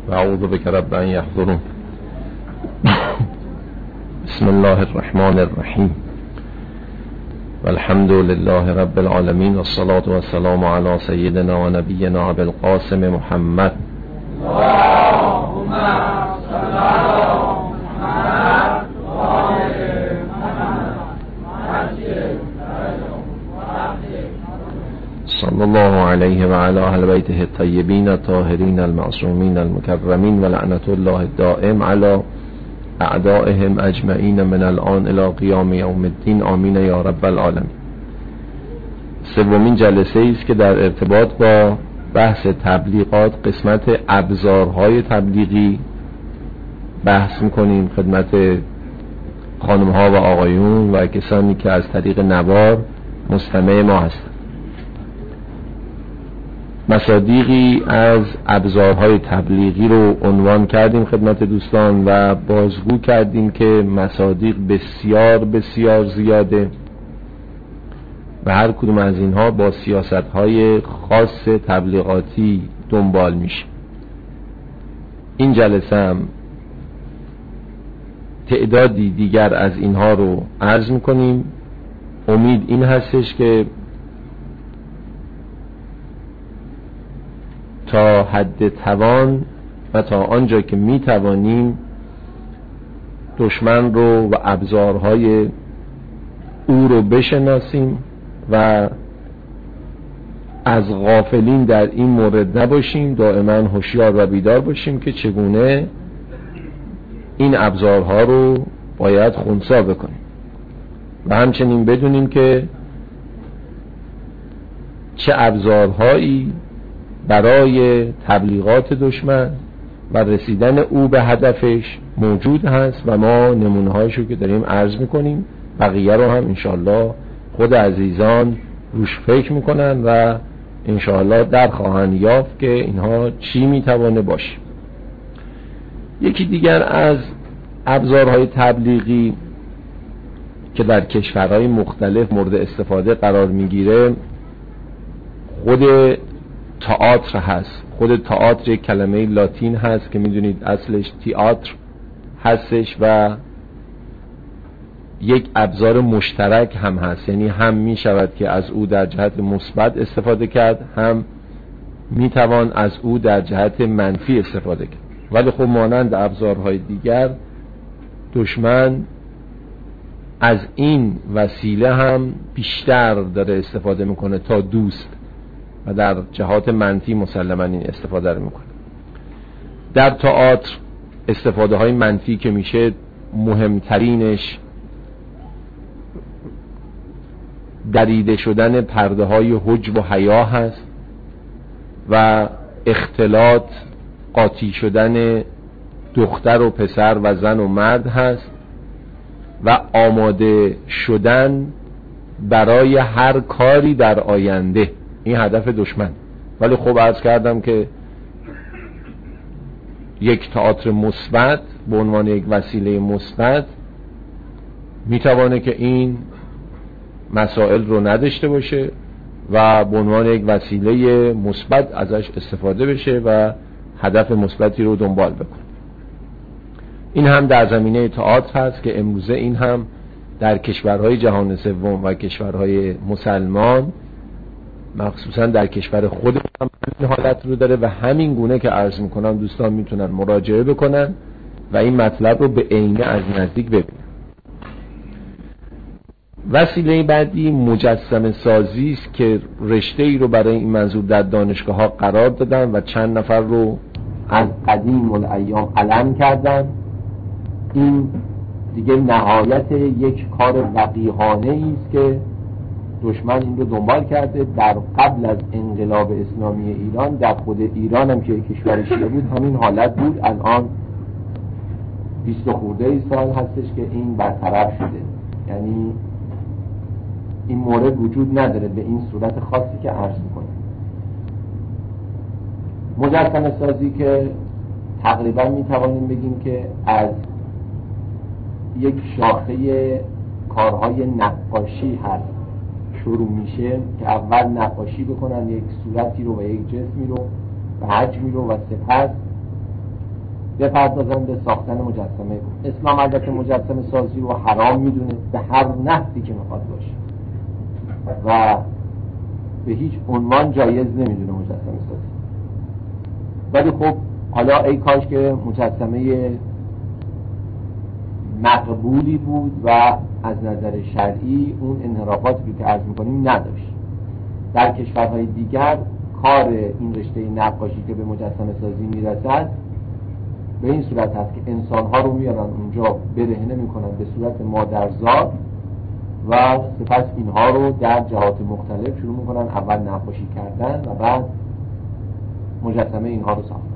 و اعوذ بک رب ان یحضرون. بسم الله الرحمن الرحیم و الحمد لله رب العالمین و الصلاة و السلام علی سیدنا و نبینا ابی القاسم محمد. اللهم صل علی محمد و آل محمد صلی الله علیه و علی اهل بیته الطیبین الطاهرین المعصومین المکرمین و لعنت الله الدائم علی اعدائهم اجمعین من الان الی قیام یوم الدین. آمین یا رب العالمین. سومین جلسه است که در ارتباط با بحث تبلیغات، قسمت ابزارهای تبلیغی بحث میکنیم خدمت خانمها و آقایون و کسانی که از طریق نوار مستمع ما هستند. مصادیقی از ابزارهای تبلیغی رو عنوان کردیم خدمت دوستان و بازگو کردیم که مصادیق بسیار بسیار زیاده و هر کدوم از اینها با سیاست‌های خاص تبلیغاتی دنبال میشه. این جلسه هم تعدادی دیگر از اینها رو عرض میکنیم. امید این هستش که تا حد توان و تا آنجا که می توانیم دشمن رو و ابزارهای او رو بشناسیم و از غافلین در این مورد نباشیم، دائما هوشیار و بیدار باشیم که چگونه این ابزارها رو باید خنثی بکنیم و همچنین بدونیم که چه ابزارهایی برای تبلیغات دشمن و رسیدن او به هدفش موجود هست و ما نمونه‌هاشو که داریم عرض میکنیم، بقیه رو هم انشاءالله خود عزیزان روش فکر میکنن و انشاءالله در خواهند یافت که اینها چی میتوانه باشه. یکی دیگر از ابزارهای تبلیغی که در کشورهای مختلف مورد استفاده قرار میگیره خود تئاتر هست. خود تئاتر یک کلمه لاتین هست که میدونید اصلش تئاتر هستش و یک ابزار مشترک هم هست، یعنی هم میشود که از او در جهت مثبت استفاده کرد، هم میتوان از او در جهت منفی استفاده کرد. ولی خب مانند ابزارهای دیگر دشمن از این وسیله هم بیشتر داره استفاده میکنه تا دوست و در جهات منفی مسلماً این استفاده رو میکنه. در تئاتر استفاده های منفی که میشه مهمترینش دریده شدن پرده های حجب و حیا هست و اختلاط، قاطی شدن دختر و پسر و زن و مرد هست و آماده شدن برای هر کاری در آینده. این هدف دشمن. ولی خب عرض کردم که یک تئاتر مثبت به عنوان یک وسیله مثبت میتوانه که این مسائل رو نداشته باشه و به عنوان یک وسیله مثبت ازش استفاده بشه و هدف مثبتی رو دنبال بکنه. این هم در زمینه تئاتر هست که امروزه این هم در کشورهای جهان سوم و کشورهای مسلمان، مخصوصا در کشور خود هم این حالت رو داره و همین گونه که عرض میکنم دوستان میتونن مراجعه بکنن و این مطلب رو به عینه از نزدیک ببینن. وسیله بعدی مجسمه سازی است که رشته ای رو برای این منظور در دانشگاه ها قرار دادن و چند نفر رو از قدیم الایام علم کردن. این دیگه نهایت یک کار وقیحانه است که دشمن این رو دنبال کرده. در قبل از انقلاب اسلامی ایران در خود ایران هم که کشور شیعه بود همین حالت بود. الان 20 خورده سال هستش که این برطرف شده، یعنی این مورد وجود نداره به این صورت خاصی که عرض میکنه. مجسمه سازی که تقریبا میتوانیم بگیم که از یک شاخه کارهای نقاشی هست شروع میشه که اول نقاشی بکنن یک صورتی رو و یک جسمی رو و حجمی رو و سپس بپردازن به ساختن مجسمه. اسلام البته مجسمه سازی رو حرام میدونه به هر نحوی که میخواد باشه و به هیچ عنوان جایز نمیدونه مجسمه سازی. ولی خب حالا ای کاش که مجسمه مقبولی بود و از نظر شرعی اون انحرافاتی که عرض میکنیم نداشت. در کشورهای دیگر کار این رشته نقاشی که به مجسمه سازی میرسد به این صورت هست که انسانها رو میارن اونجا برهنه میکنن به صورت مادرزاد و سپس اینها رو در جهات مختلف شروع میکنن اول نقاشی کردن و بعد مجسمه اینها رو ساختن.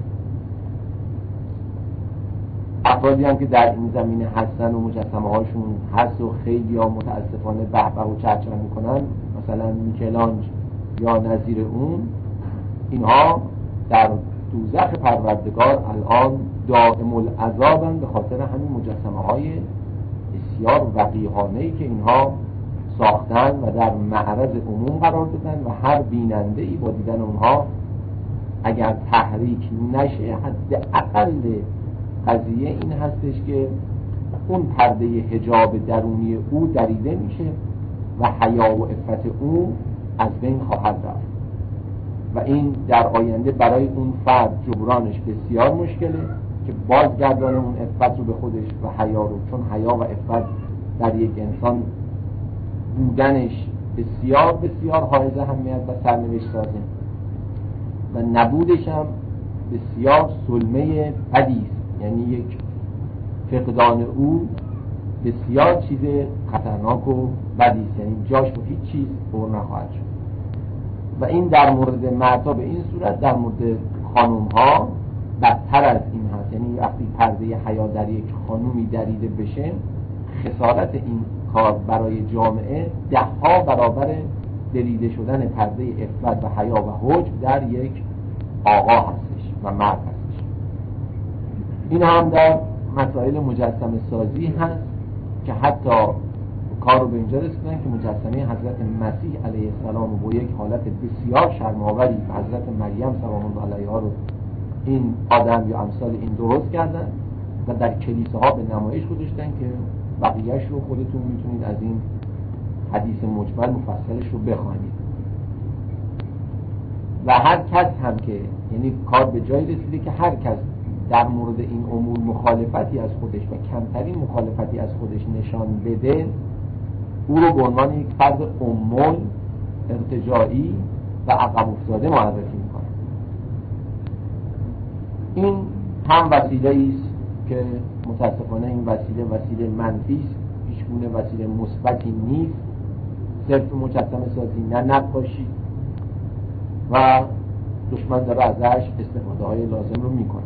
افرادی هم که در این زمینه هستن و مجسمه هاشون هست و خیلی ها متاسفانه بهبه و چرچر میکنن، مثلا میکلانج یا نظیر اون، اینها در دوزخ پروردگار الان دائم العذابن به خاطر همین مجسمه های بسیار وقیحانه‌ای که اینها ساختن و در معرض عموم قرار دادن و هر بیننده‌ای با دیدن اونها اگر تحریک نشه، حداقل قضیه این هستش که اون پرده حجاب درونی او دریده میشه و حیا و عفت او از بین خواهد رفت و این در آینده برای اون فرد جبرانش بسیار مشکله که بازگردانه اون عفت رو به خودش و حیا رو، چون حیا و عفت در یک انسان بودنش بسیار بسیار حائز اهمیت و سرنوشت سازه و نبودش هم بسیار سلمه بدی است. یعنی یک فقدان او بسیار چیز خطرناک و بدی است، یعنی جاش به هیچ چیز پر نخواهد شد. و این در مورد مردا به این صورت، در مورد خانم ها بدتر از این هست. یعنی وقتی پرده حیا در یک خانومی دریده بشه، خسارت این کار برای جامعه 10 برابر دریده شدن پرده عفت و حیا و حجب در یک آقا هستش و مرد هستش. این هم در مسائل مجسمه سازی هست که حتی کار رو به اینجا رسیدن که مجسمه حضرت مسیح علیه السلام رو با یک حالت بسیار شرم‌آوری و حضرت مریم سلام الله علیها رو این آدم یا امثال این درست کردن و در کلیساها به نمایش گذاشتن که بقیه‌اش رو خودتون میتونید از این حدیث مجمل مفصلش رو بخوانید. و هر کس هم که، یعنی کار به جایی رسیده که هر کس در مورد این امور مخالفتی از خودش و کمترین مخالفتی از خودش نشان بده، او رو به عنوان یک فرد امول، ارتجاعی و عقب افتاده معرفی میکنه. این هم وسیله است که متاسفانه این وسیله منفی است، هیچگونه وسیله مثبتی نیست. صرف مجسمه سازی نه نقاشی و دشمن داره ازش استفاده های لازم رو میکنه.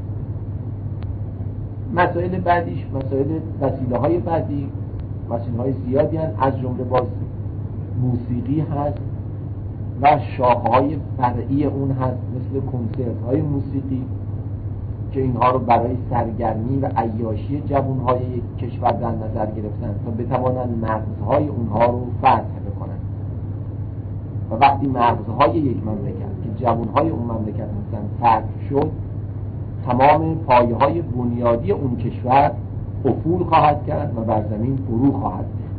مسائل بعدیش، وسیله های بعدی، وسیله های زیادی هست، از جمله باز موسیقی هست و شاخه‌های فرعی اون هست، مثل کنسرت های موسیقی که اینها رو برای سرگرمی و عیاشی جوانهای یک کشور در نظر گرفتن تا بتوانند مغزهای اونها رو فتح بکنن. و وقتی مغزهای یک مملکت که جوانهای اون مملکت هستن فتح شد، تمام پایه‌های بنیادی اون کشور افول خواهد کرد و بر زمین فرو خواهد ریخت.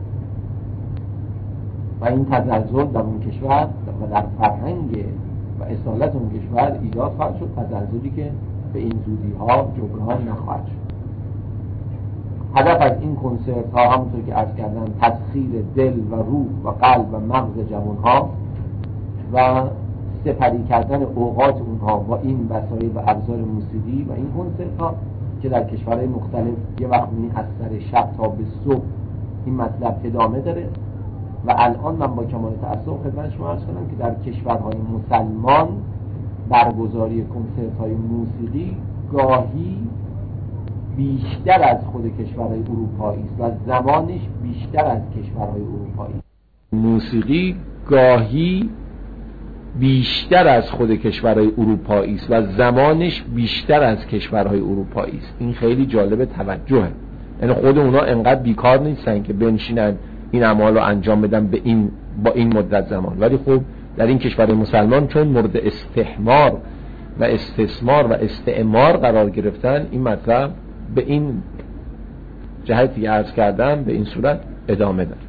و این تزلزل در اون کشور و در فرهنگ و اصالت اون کشور ایجاد خواهد شد، تزلزلی که به این زودی ها جبران نخواهد شد. هدف از این کنسرت ها همونطور که عرض کردم تسخیر دل و روح و قلب و مغز جوان ها و سپری کردن اوقات اونها با این وسایل و ابزار موسیقی و این کنسرت ها که در کشورهای مختلف یه وقت از سر شب تا به صبح این مطلب ادامه داره. و الان من با کمال تأسف خدمت شما عرض کنم که در کشورهای مسلمان برگزاری کنسرت های موسیقی گاهی بیشتر از خود کشورهای اروپایی است و زمانش بیشتر از کشورهای اروپایی. موسیقی گاهی بیشتر از خود کشورهای اروپایی است و زمانش بیشتر از کشورهای اروپایی است. این خیلی جالب توجهه. یعنی خود اونا انقدر بیکار نیستن که بنشینن این اعمال رو انجام بدن با این مدت زمان، ولی خب در این کشور مسلمان چون مورد استحمار و استثمار و استعمار قرار گرفتن، این مطلب به این جهتی که عرض کردم به این صورت ادامه داره.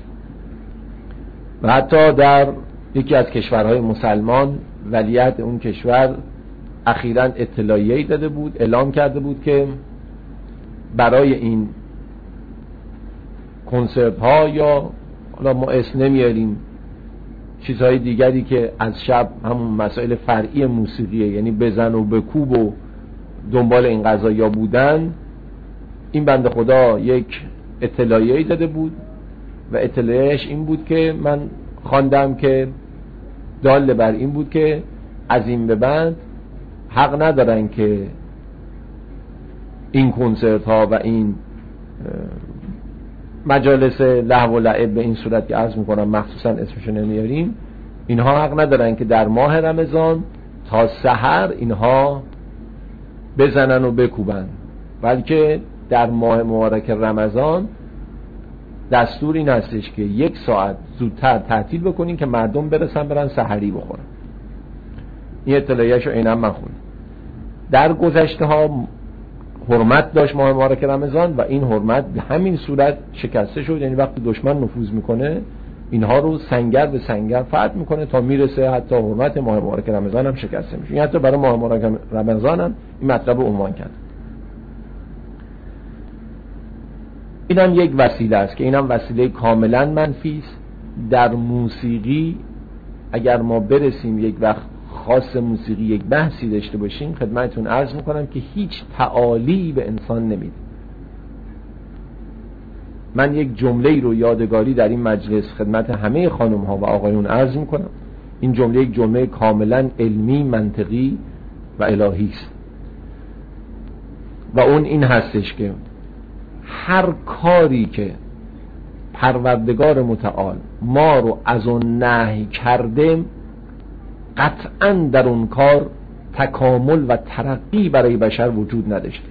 و حتی در یکی از کشورهای مسلمان ولیعهد اون کشور اخیراً اطلاعیه‌ای داده بود، اعلام کرده بود که برای این کنسرت ها یا حالا ما اسم نمیاریم چیزهای دیگری که از شب همون مسائل فرعی موسیقیه، یعنی بزن و بکوب و دنبال این قضایا بودن، این بنده خدا یک اطلاعیه‌ای داده بود و اطلاعیه‌اش این بود که من خواندم که دال بر این بود که از این به بعد حق ندارن که این کنسرت ها و این مجالس لهو و لعب به این صورت که عرض میکنم مخصوصا اسمشو نمیاریم، اینها حق ندارن که در ماه رمضان تا سحر اینها بزنن و بکوبن، بلکه در ماه مبارک رمضان دستور این هستش که 1 ساعت زودتر تعطیل بکنین که مردم برن سحری بخورن. این اطلاعیه‌شو عیناً من خوندم. در گذشته ها حرمت داشت ماه مبارک رمضان و این حرمت به همین صورت شکسته شد، یعنی وقتی دشمن نفوذ میکنه اینها رو سنگر به سنگر فتح میکنه تا میرسه حتی حرمت ماه مبارک رمضان هم شکسته میشه. این حتی برای ماه مبارک رمضان هم این مطلب رو عنوان کرد. این هم یک وسیله است که این هم وسیله کاملا منفی است. در موسیقی اگر ما برسیم یک وقت خاص موسیقی یک بحثی داشته باشیم، خدمتتون عرض میکنم که هیچ تعالی به انسان نمیده. من یک جمله‌ای رو یادگاری در این مجلس خدمت همه خانم ها و آقایون عرض میکنم. این جمله یک جمله کاملا علمی، منطقی و الهی است و اون این هستش که هر کاری که پروردگار متعال ما رو از اون نهی کرده، قطعاً در اون کار تکامل و ترقی برای بشر وجود نداشته.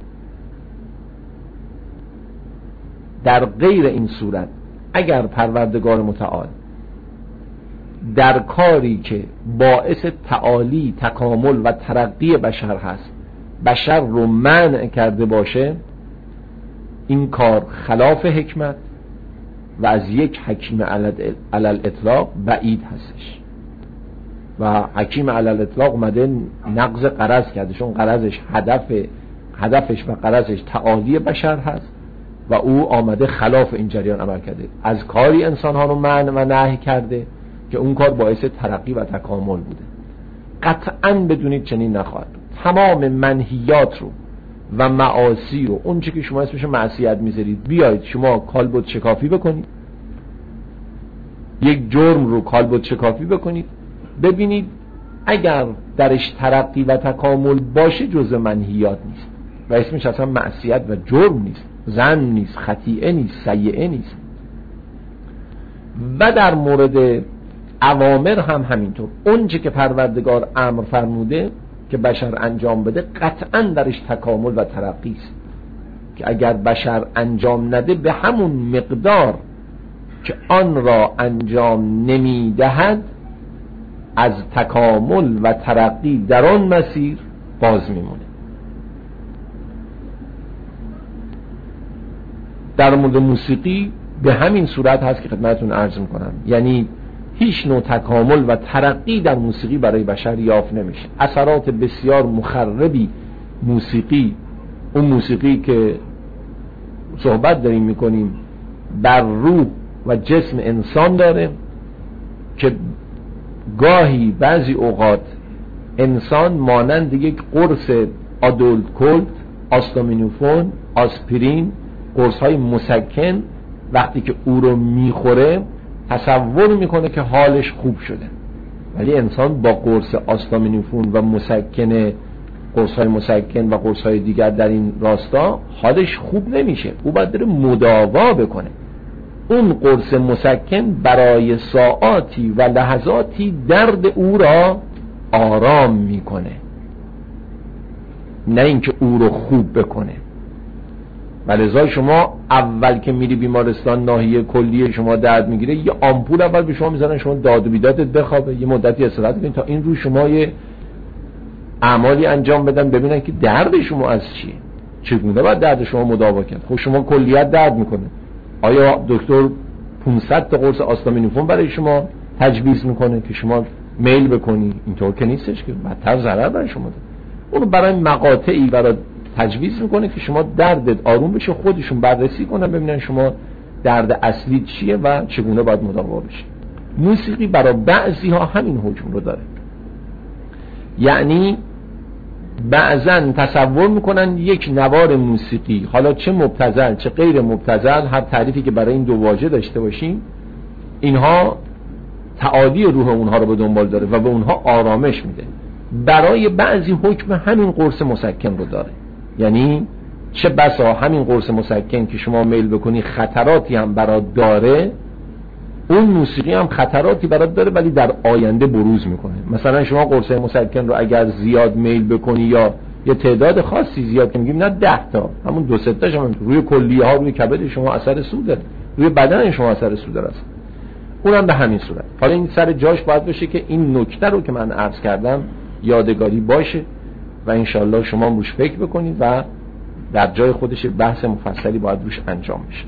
در غیر این صورت اگر پروردگار متعال در کاری که باعث تعالی، تکامل و ترقی بشر هست بشر رو منع کرده باشه، این کار خلاف حکمت و از یک حکیم علی الاطلاق بعید هستش. و حکیم علی الاطلاق اومده نقض غرض کرده، چون غرضش هدفش و غرضش تعالی بشر هست و او آمده خلاف این جریان عمل کرده، از کاری انسان ها رو منع و نهی کرده که اون کار باعث ترقی و تکامل بوده. قطعاً بدونید چنین نخواهد. تمام منهیات رو و معاصی رو، اون چه که شما اسمش معصیت میذارید، بیایید شما کالبد شکافی بکنید، یک جرم رو کالبد شکافی بکنید، ببینید اگر درش ترقی و تکامل باشه جزء منهیات نیست و اسمش اصلا معصیت و جرم نیست، زن نیست، خطیئه نیست، سیئه نیست. و در مورد اوامر هم همینطور، اون چه که پروردگار امر فرموده که بشر انجام بده قطعاً درش تکامل و ترقی است، که اگر بشر انجام نده به همون مقدار که آن را انجام نمیدهد از تکامل و ترقی در آن مسیر باز میمونه. در مورد موسیقی به همین صورت هست که خدمتتون عرض میکنم، یعنی هیچ نوع تکامل و ترقی در موسیقی برای بشر یافت نمیشه. اثرات بسیار مخربی موسیقی، اون موسیقی که صحبت داریم میکنیم، بر روح و جسم انسان داره که گاهی بعضی اوقات انسان مانند یک قرص آدولت کلت، آستامینوفون، آسپرین، قرص های مسکن وقتی که او رو میخوره تصور میکنه که حالش خوب شده، ولی انسان با قرص آستامینوفون و مسکن، قرص های مسکن و قرص های دیگر در این راستا حالش خوب نمیشه، او باید داره مداوا بکنه. اون قرص مسکن برای ساعاتی و لحظاتی درد او را آرام میکنه، نه اینکه او رو خوب بکنه. ولذا شما اول که میری بیمارستان ناحیه کلیه شما درد میگیره، یه آمپول اول به شما میزنن، شما داد و بیدادت بخوابه، یه مدتی استراحت کنید تا این رو شما یه اعمالی انجام بدن ببینن که درد شما از چیه، چگونه باید درد شما مداوا کرد. خب شما کلیت درد میکنه، آیا دکتر 500 تا قرص آستامینوفن برای شما تجویز میکنه که شما میل بکنی؟ اینطور که نیستش که بدتر ضرر برای شما ده. اونو برای مقاطعی برای تجویز میکنه که شما دردت آروم بشه، خودشون بررسی کنن ببینن شما درد اصلی چیه و چگونه باید مداوا بشه. موسیقی برای بعضی ها همین حکم رو داره، یعنی بعضن تصور میکنن یک نوار موسیقی، حالا چه مبتذل چه غیر مبتذل، هر تعریفی که برای این دو واژه داشته باشیم، اینها تعالی روح اونها رو به دنبال داره و به اونها آرامش میده. برای بعضی حکم همین قرص مسکن رو داره، یعنی چه بسا همین قرص مسکن که شما میل بکنی خطراتی هم برات داره، اون موسیقی هم خطراتی برات داره ولی در آینده بروز میکنه. مثلا شما قرص مسکن رو اگر زیاد میل بکنی یا یه تعداد خاصی زیاد که میگیم نه 10 تا، همون 2-3 تاش هم روی کلیه ها، روی کبد شما اثر سود داره، روی بدن شما اثر سود داره، اونم به همین صورت. حالا این سر جاش باید باشه که این نکته رو که من عرض کردم یادگاری باشه و انشالله شما روش فکر بکنید و در جای خودش بحث مفصلی باید روش انجام بشه.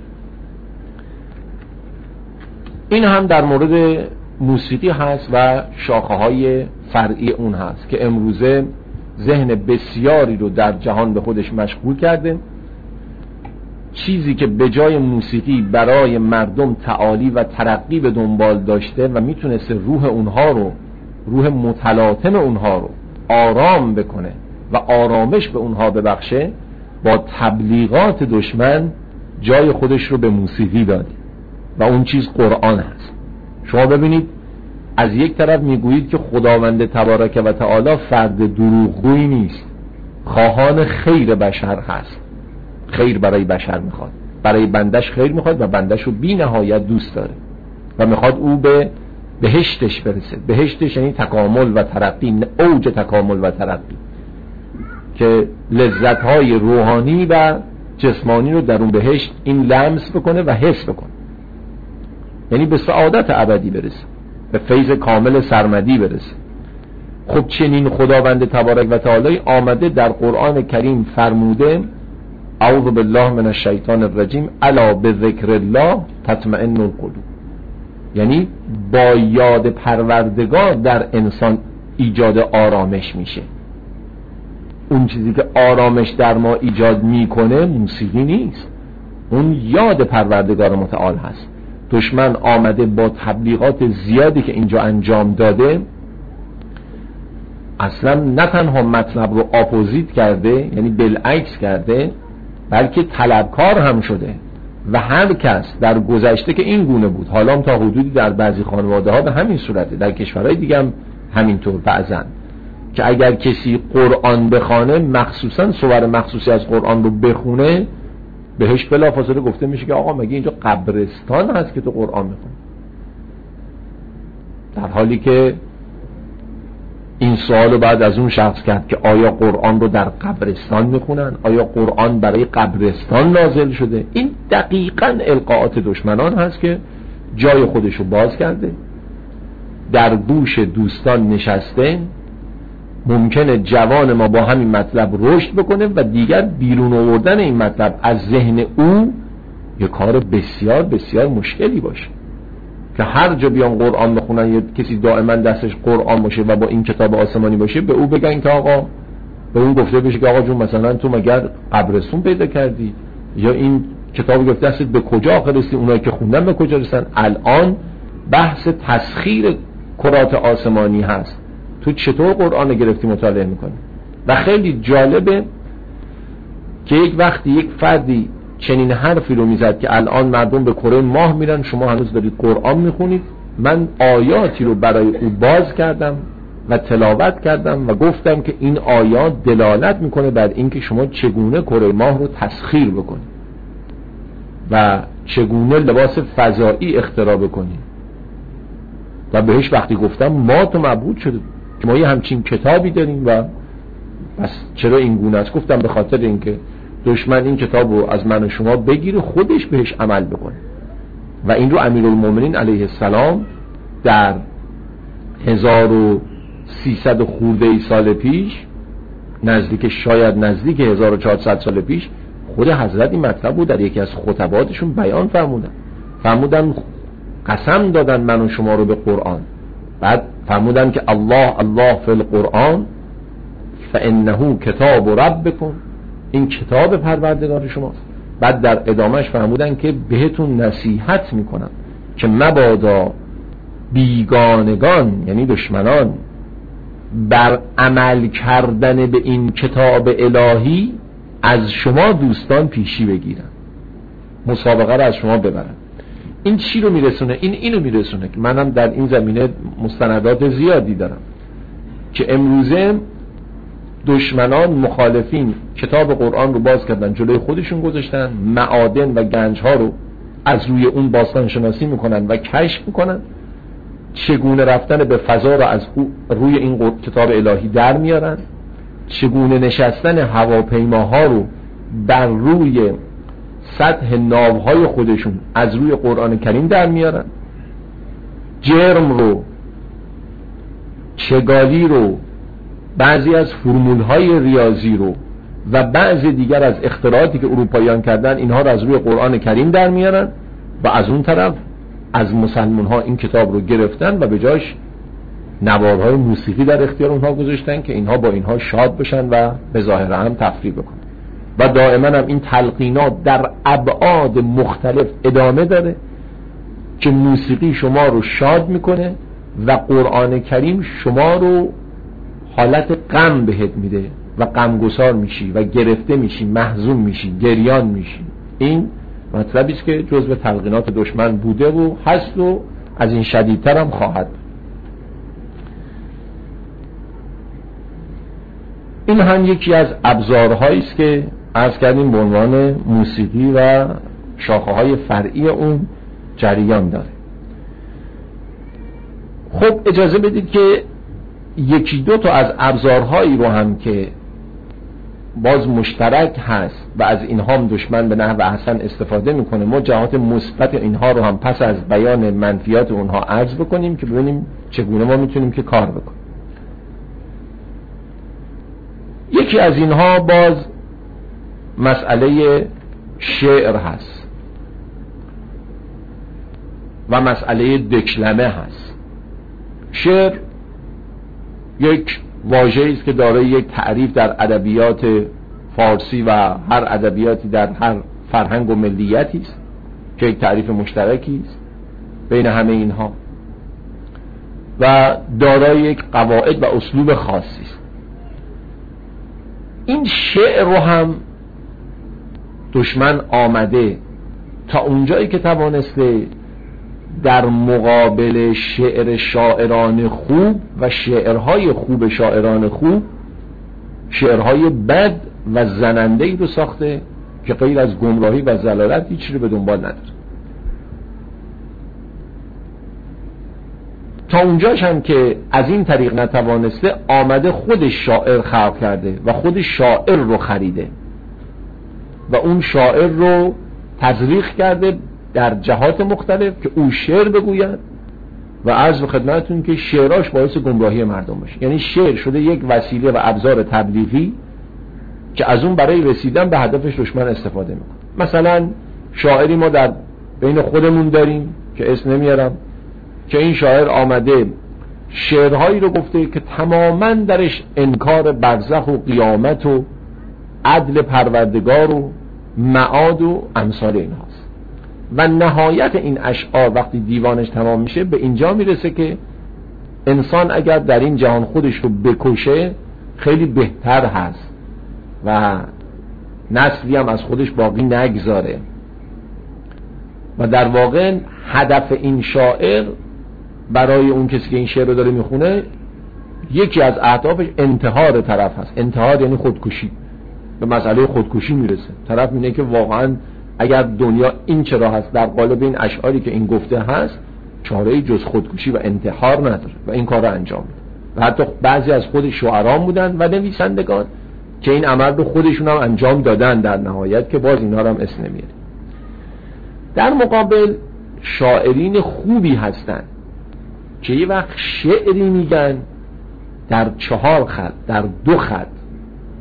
این هم در مورد موسیقی هست و شاخه‌های فرعی اون هست که امروزه ذهن بسیاری رو در جهان به خودش مشغول کرده. چیزی که به جای موسیقی برای مردم تعالی و ترقی به دنبال داشته و میتونسته روح اونها رو، روح متلاطم اونها رو آرام بکنه و آرامش به اونها ببخشه، با تبلیغات دشمن جای خودش رو به موسیقی داده و اون چیز قرآن هست. شما ببینید از یک طرف میگویید که خداوند تبارک و تعالی فرد دروغگویی نیست، خواهان خیر بشر هست، خیر برای بشر میخواد، برای بندش خیر میخواد و بندش رو بی نهایت دوست داره و میخواد او به بهشتش برسه. بهشتش یعنی تکامل و ترقی، اوج تکامل و ترقی، که لذت‌های روحانی و جسمانی رو در اون بهشت این لمس بکنه و حس بکنه، یعنی به سعادت ابدی برسه، به فیض کامل سرمدی برسه. خب چنین خداوند تبارک و تعالی آمده در قرآن کریم فرموده اعوذ بالله من الشیطان الرجیم الا بذکر الله تطمئن القلوب، یعنی با یاد پروردگار در انسان ایجاد آرامش میشه. اون چیزی که آرامش در ما ایجاد میکنه موسیقی نیست، اون یاد پروردگار متعال هست. دشمن آمده با تبلیغات زیادی که اینجا انجام داده، اصلا نه تنها مطلب رو اپوزیت کرده، یعنی بالعکس کرده، بلکه طلبکار هم شده و هر کس در گذشته که این گونه بود، حالا هم تا حدودی در بعضی خانواده ها به همین صورته، در کشورهای دیگه هم همینطور بعضن، که اگر کسی قرآن بخونه، مخصوصا سور مخصوصی از قرآن رو بخونه، بهش بلافاصله گفته میشه که آقا مگه اینجا قبرستان هست که تو قرآن میخونی؟ در حالی که این سوالو بعد از اون شخص کرد که آیا قرآن رو در قبرستان میخونن؟ آیا قرآن برای قبرستان نازل شده؟ این دقیقاً القاءات دشمنان هست که جای خودشو باز کرده، در گوش دوستان نشسته. ممکنه جوان ما با همین مطلب رشد بکنه و دیگر بیرون آوردن این مطلب از ذهن او یه کار بسیار بسیار مشکلی باشه، که هر جا بیان قرآن بخونن، یه کسی دائما دستش قرآن باشه و با این کتاب آسمانی باشه، به او بگن که آقا، به اون گفته بشه که آقا جون مثلا تو مگر قبرستون پیدا کردی؟ یا این کتاب گفته دستت به کجا آخر رسی؟ اونایی که خوندن به کجا رسن؟ الان بحث تسخیر کرات آسمانی هست، تو چطور قرآن گرفتی مطالعه میکنی؟ و خیلی جالبه که یک وقتی یک فردی چنین حرفی رو میزد که الان مردم به کره ماه میرن، شما هنوز دارید قرآن میخونید. من آیاتی رو برای او باز کردم و تلاوت کردم و گفتم که این آیات دلالت میکنه بر اینکه شما چگونه کره ماه رو تسخیر بکنید و چگونه لباس فضایی اختراع بکنید. و بهش وقتی گفتم ما تو مبهوت شده که ما یه همچین کتابی داریم و بس چرا این گونه است؟ گفتم به خاطر اینکه دشمن این کتاب رو از من و شما بگیره، خودش بهش عمل بکنه. و این رو امیرالمومنین علیه السلام در 1300 خورده ای سال پیش شاید نزدیک 1400 سال پیش خود حضرت این مطلب بود در یکی از خطباتشون بیان فرمودن قسم دادن من و شما رو به قرآن. بعد فرمودن که الله فی القرآن فانه کتاب ربکم، این کتاب پروردگار شماست. بعد در ادامهش فرمودن که بهتون نصیحت میکنم که مبادا بیگانگان یعنی دشمنان بر عمل کردن به این کتاب الهی از شما دوستان پیشی بگیرن، مسابقه رو از شما ببرن. این چی رو میرسونه؟ اینو میرسونه که منم در این زمینه مستندات زیادی دارم که امروزه دشمنان مخالفین کتاب قرآن رو باز کردن جلوی خودشون گذاشتن، معادن و گنج ها رو از روی اون باستان شناسی میکنن و کشف میکنن، چگونه رفتن به فضا رو از روی این کتاب الهی در میارن، چگونه نشستن هواپیماها رو بر روی سطح ناوهای خودشون از روی قرآن کریم در میارن، جرم رو، چگالی رو، بعضی از فرمولهای ریاضی رو و بعضی دیگر از اختراعاتی که اروپاییان کردن اینها رو از روی قرآن کریم در میارن و از اون طرف از مسلمان ها این کتاب رو گرفتن و به جاش نوارهای موسیقی در اختیار اونها گذاشتن که اینها با اینها شاد بشن و به ظاهر هم تفریح بکنن. و دائما هم این تلقینات در ابعاد مختلف ادامه داره که موسیقی شما رو شاد میکنه و قرآن کریم شما رو حالت غم بهت میده و غمگسار میشی و گرفته میشی، محزون میشی، گریان میشی. این مطلبی است که جزء تلقینات دشمن بوده و هست و از این شدیدتر هم خواهد. این هم یکی از ابزارهایی است که عرض کردیم به عنوان موسیقی و شاخه‌های فرعی اون جریان داره. خب اجازه بدید که یکی دو تا از ابزارهایی رو هم که باز مشترک هست و از اینها هم دشمن به نحو احسن استفاده میکنه، ما جهات مثبت اینها رو هم پس از بیان منفیات اونها عرض بکنیم که ببینیم چگونه ما میتونیم که کار بکنیم. یکی از اینها باز مسئله شعر هست و مسئله دکلمه هست. شعر یک واژه‌ای است که دارای یک تعریف در ادبیات فارسی و هر ادبیاتی در هر فرهنگ و ملیتی است که یک تعریف مشترکی است بین همه اینها و دارای یک قواعد و اسلوب خاصی است. این شعر رو هم دشمن آمده تا اونجایی که توانسته در مقابل شعر شاعران خوب و شعرهای خوب شاعران خوب شعرهای بد و زننده‌ای رو ساخته که غیر از گمراهی و ضلالت هیچی رو به دنبال نداره. تا اونجاش هم که از این طریق نتوانسته آمده خود شاعر خلق کرده و خود شاعر رو خریده و اون شاعر رو تزریق کرده در جهات مختلف که او شعر بگوید و عرض به خدمتتون که شعراش باعث گمراهی مردم باشه. یعنی شعر شده یک وسیله و ابزار تبلیغی که از اون برای رسیدن به هدفش دشمن استفاده میکنه. مثلا شاعری ما در بین خودمون داریم که اسم نمیارم که این شاعر آمده شعرهایی رو گفته که تماماً درش انکار برزخ و قیامت و عدل پروردگار و معاد و امثال اینهاست و نهایت این اشعار وقتی دیوانش تمام میشه به اینجا میرسه که انسان اگر در این جهان خودش رو بکشه خیلی بهتر هست و نسلی هم از خودش باقی نگذاره و در واقع هدف این شاعر برای اون کسی که این شعر رو داره میخونه یکی از اهدافش انتحار طرف هست. انتحار یعنی خودکشی، به مسئله خودکشی میرسه. طرف اینه که واقعا اگر دنیا این چرا هست در قالب این اشعاری که این گفته هست چاره‌ای جز خودکشی و انتحار نداره و این کار رو انجام میده. و حتی بعضی از خود شاعران بودن و نویسندگان که این عمل رو خودشون هم انجام دادن در نهایت که باز اینا رو هم اسم نمیاره. در مقابل شاعرین خوبی هستن که یه وقت شعری میگن در 4 خط، در 2 خط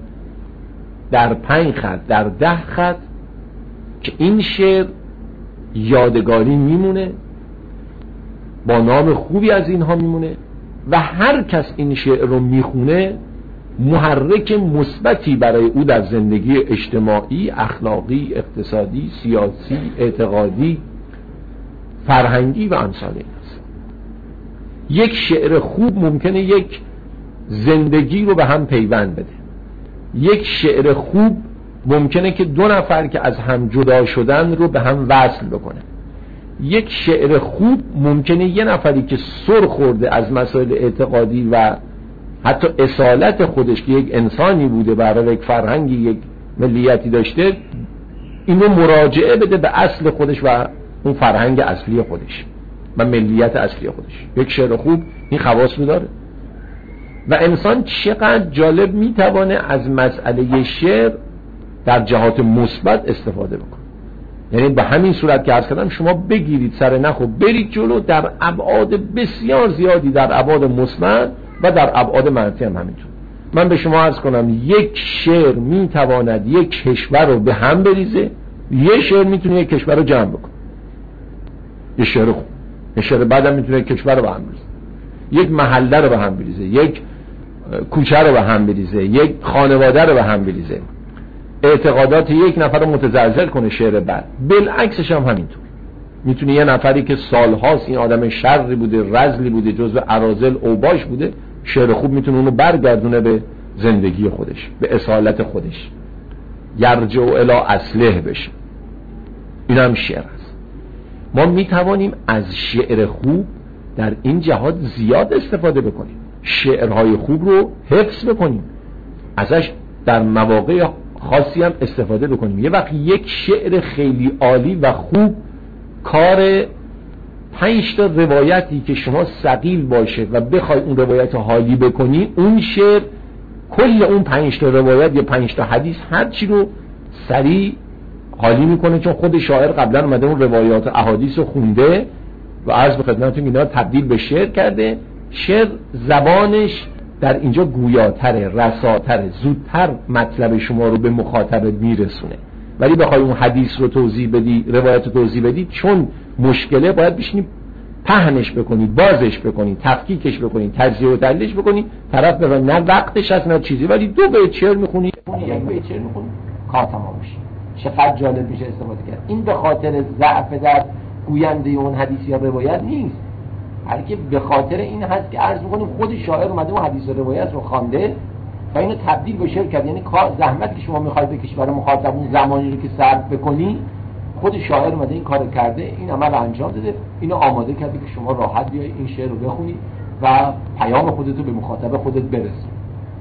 در 5 خط، در 10 خط، که این شعر یادگاری میمونه، با نام خوبی از اینها میمونه و هر کس این شعر رو میخونه محرک مثبتی برای او در زندگی اجتماعی، اخلاقی، اقتصادی، سیاسی، اعتقادی، فرهنگی و امثال این است. یک شعر خوب ممکنه یک زندگی رو به هم پیوند بده. یک شعر خوب ممکنه که 2 نفر که از هم جدا شدن رو به هم وصل بکنه. یک شعر خوب ممکنه یه نفری که سر خورده از مسائل اعتقادی و حتی اصالت خودش که یک انسانی بوده، برای یک فرهنگی، یک ملیتی داشته، اینو مراجعه بده به اصل خودش و اون فرهنگ اصلی خودش و ملیت اصلی خودش. یک شعر خوب این خواص رو داره و انسان چقدر جالب میتوانه از مسئله شعر در جهات مثبت استفاده بکنه. یعنی به همین صورت که عرض کردم شما بگیرید سر نخو برید جلو در ابعاد بسیار زیادی، در ابعاد مثبت و در ابعاد منفی هم همینطور. من به شما عرض کنم یک شعر میتواند یک کشور رو به هم بریزه، یک شعر میتونه یک کشور رو جمع بکنه. یک شعر خوب، یک شعر بعدم میتونه یک کشور رو به هم بریزه، یک محله رو به هم بریزه، یک کوچه رو به هم بریزه، یک خانواده رو به هم بریزه، اعتقادات یک نفر رو متزلزل کنه. شعر بعد بالعکسش هم همینطور میتونه یه نفری که سالهاست این آدم شری بوده، رذلی بوده، جزو اراذل اوباش بوده، شعر خوب میتونه اونو برگردونه به زندگی خودش، به اصالت خودش، یرجع الی اصله بشه. این هم شعر است. ما میتوانیم از شعر خوب در این جهات زیاد استفاده بکنیم، شعرهای خوب رو حفظ بکنیم، ازش در مواقع خاصی هم استفاده بکنیم. یه وقت یک شعر خیلی عالی و خوب کار 5 تا روایتی که شما ثقیل باشه و بخوای اون روایت حالی بکنی، اون شعر کل اون 5 تا روایت یا 5 تا حدیث هر چی رو سریع حالی میکنه، چون خود شاعر قبلا اومده اون روایات احادیث رو خونده و عرض به خدمتتون اینا تبدیل به شعر کرده. شعر زبانش در اینجا گویاتره، رساتره، زودتر مطلب شما رو به مخاطب میرسونه. ولی بخوای اون حدیث رو توضیح بدی، روایت رو توضیح بدی، چون مشکله، باید بشینی پهنش بکنی، بازش بکنی، تفکیکش بکنی، تجزیه و تحلیلش بکنی. طرف بفهمه نه وقتش هست نه چیزی، ولی 2 بیت شعر میخونی، یک بیت شعر میخونی، کار تمام میشه. چقدر جالب میشه استفاده کرد. این به خاطر ضعف در گوینده اون حدیث یا روایت نیست، بلکه به خاطر این هست که عرض میکنیم خود شاعر اومده اون حدیث و روایت رو خوانده و اینو تبدیل به شعر کرد. یعنی کار زحمت که شما میخواید بکشی برای مخاطب، اون زمانی رو که صرف بکنی، خود شاعر اومده این کارو کرده، این عمل انجام داده، اینو آماده کرده که شما راحت بیای این شعر رو بخونی و پیام خودت رو به مخاطب خودت برسونی.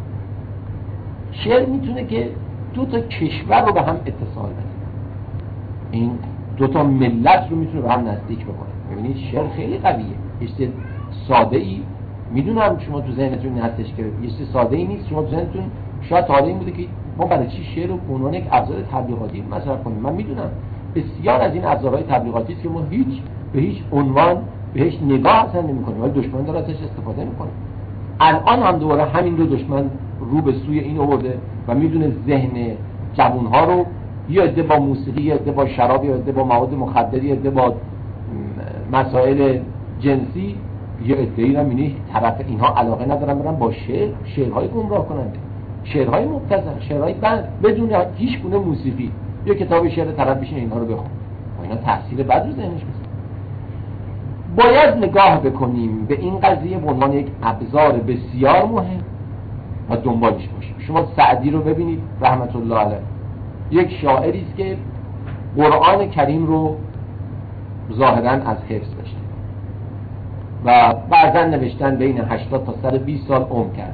شعر میتونه که 2 تا کشور رو به هم اتصال بده، این 2 تا ملت رو میتونه به هم نزدیک بکنه. ببینید شعر خیلی قویه، یه چیز ساده ای، میدونم شما تو ذهنتون این هستش که یه چیز ساده ای نیست. شما تو ذهنتون شاید تا حالا این بوده که ما برای چی شعر رو به عنوان یک ابزار تبلیغاتی مصرف کنیم. من میدونم بسیار از این ابزارهای تبلیغاتی است که ما به هیچ عنوان بهش نگاه اصلا نمی‌کنیم، ولی دشمن داره ازش استفاده می‌کنه. الان هم دوباره همین دو دشمن رو به سوی این آورده و میدونه ذهن جوان‌ها رو یه عده با موسیقی، یه عده با شراب، یه عده با مواد مخدر، یه عده با مسائل جنسی، یه عده‌ای رو می‌بینی طرف اینها علاقه ندارن برن با شعرهای گمراه کننده، شعرهای مبتذل، شعرهای بد بدون هیچ گونه موسیقی. یه کتاب شعر طرف بشین اینها رو بخون و اینا تاثیر بد رو ذهنش میذاره. باید نگاه بکنیم به این قضیه به عنوان یک ابزار بسیار مهم و دنبالش باشیم. شما سعدی رو ببینید رحمت الله علیه، یک شاعری است که قرآن کریم رو ظاهراً از حفظ داشته و بعضا نوشتن بین 80 تا 120 سال عمر کرد.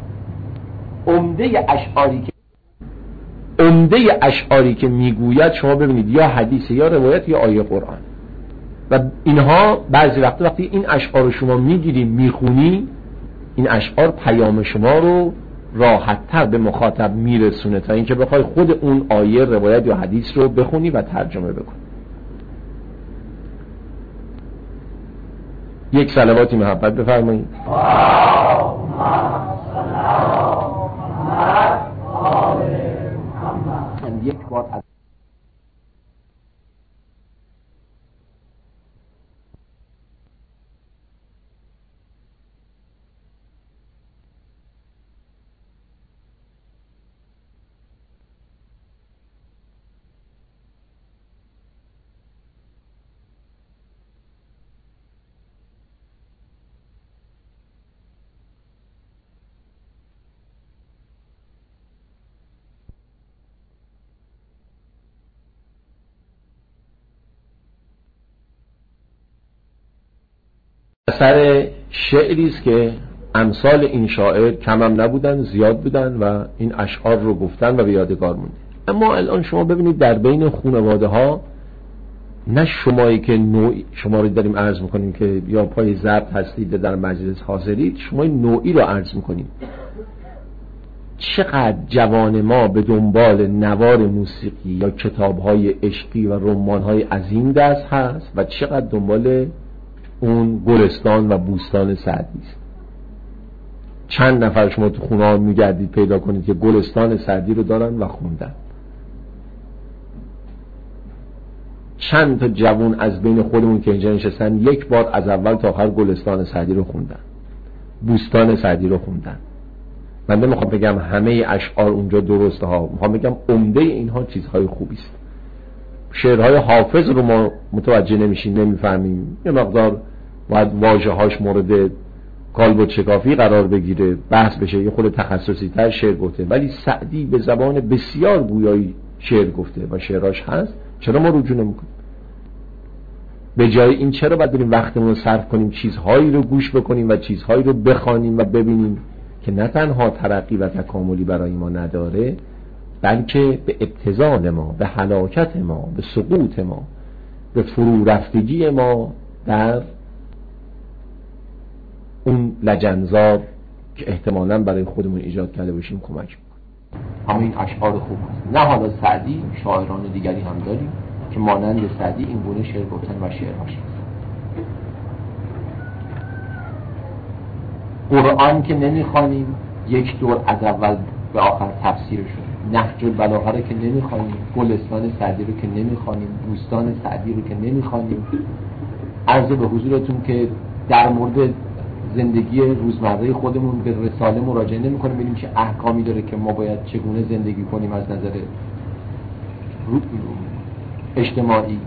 عمده اشعاری که میگوید شما ببینید یا حدیث یا روایت یا آیه قرآن و اینها بعضی وقتی این اشعار رو شما میگیری میخونی، این اشعار پیام شما رو راحت‌تر به مخاطب میرسونه تا اینکه بخوای خود اون آیه روایت یا حدیث رو بخونی و ترجمه بکنی. یک صلواتی محبت بفرمایید. یک بار از اثر شعری است که امثال این شاعر کم هم نبودن، زیاد بودن و این اشعار رو گفتن و به یادگار مونده. اما الان شما ببینید در بین خانواده ها، نه شمایی که نوعی شما رو داریم عرض میکنیم که یا پای ضبط هستید در مجلس حاضرید، شما نوعی رو عرض میکنیم. چقدر جوان ما به دنبال نوار موسیقی یا کتاب‌های عشقی و رمان‌های عظیم دست هست و چقدر دنبال اون گلستان و بوستان سعدی است. چند نفر شما تو خونه ها میگردید پیدا کنید که گلستان سعدی رو دارن و خوندن؟ چند تا جوان از بین خودمون که اینجا نشستن یک بار از اول تا آخر گلستان سعدی رو خوندن، بوستان سعدی رو خوندن؟ من نمیخوام بگم همه اشعار اونجا درسته ها، میخوام بگم عمده اینها چیزهای خوبی است. شعرهای حافظ رو ما متوجه نمیشیم، نمیفهمیم، یه مقدار باید واژه‌هاش مورد کالبد شکافی قرار بگیره، بحث بشه، یه خود تخصصی تر شعر گفته. ولی سعدی به زبان بسیار گویایی شعر گفته و شعراش هست. چرا ما رجوع نمیکنیم؟ به جای این چرا باید بریم وقتمون رو صرف کنیم چیزهایی رو گوش بکنیم و چیزهایی رو بخوانیم و ببینیم که نه تنها ترقی و تکاملی برای ما نداره، بلکه به ابتذال ما، به هلاکت ما، به سقوط ما، به فرو رفتگی ما در اون لجنزار که احتمالاً برای خودمون ایجاد کرده باشیم کمک میکنه. همه این اشعار خوب هست. نه حالا سعدی، شاعران دیگری هم داریم که مانند سعدی این گونه شعر گفتن و شعرهاش هست. قرآن که نمیخوانیم، یک دور از اول به آخر تفسیرش شد. نهج البلاغه رو که نمیخوانیم، گلستان سعدی رو که نمیخوانیم، بوستان سعدی رو که نمیخوانیم، عرض به حضورتون که در مورد زندگی روزمره خودمون به رساله مراجعه نمی‌کنیم ببینیم چه احکامی داره که ما باید چگونه زندگی کنیم از نظر اجتماعی.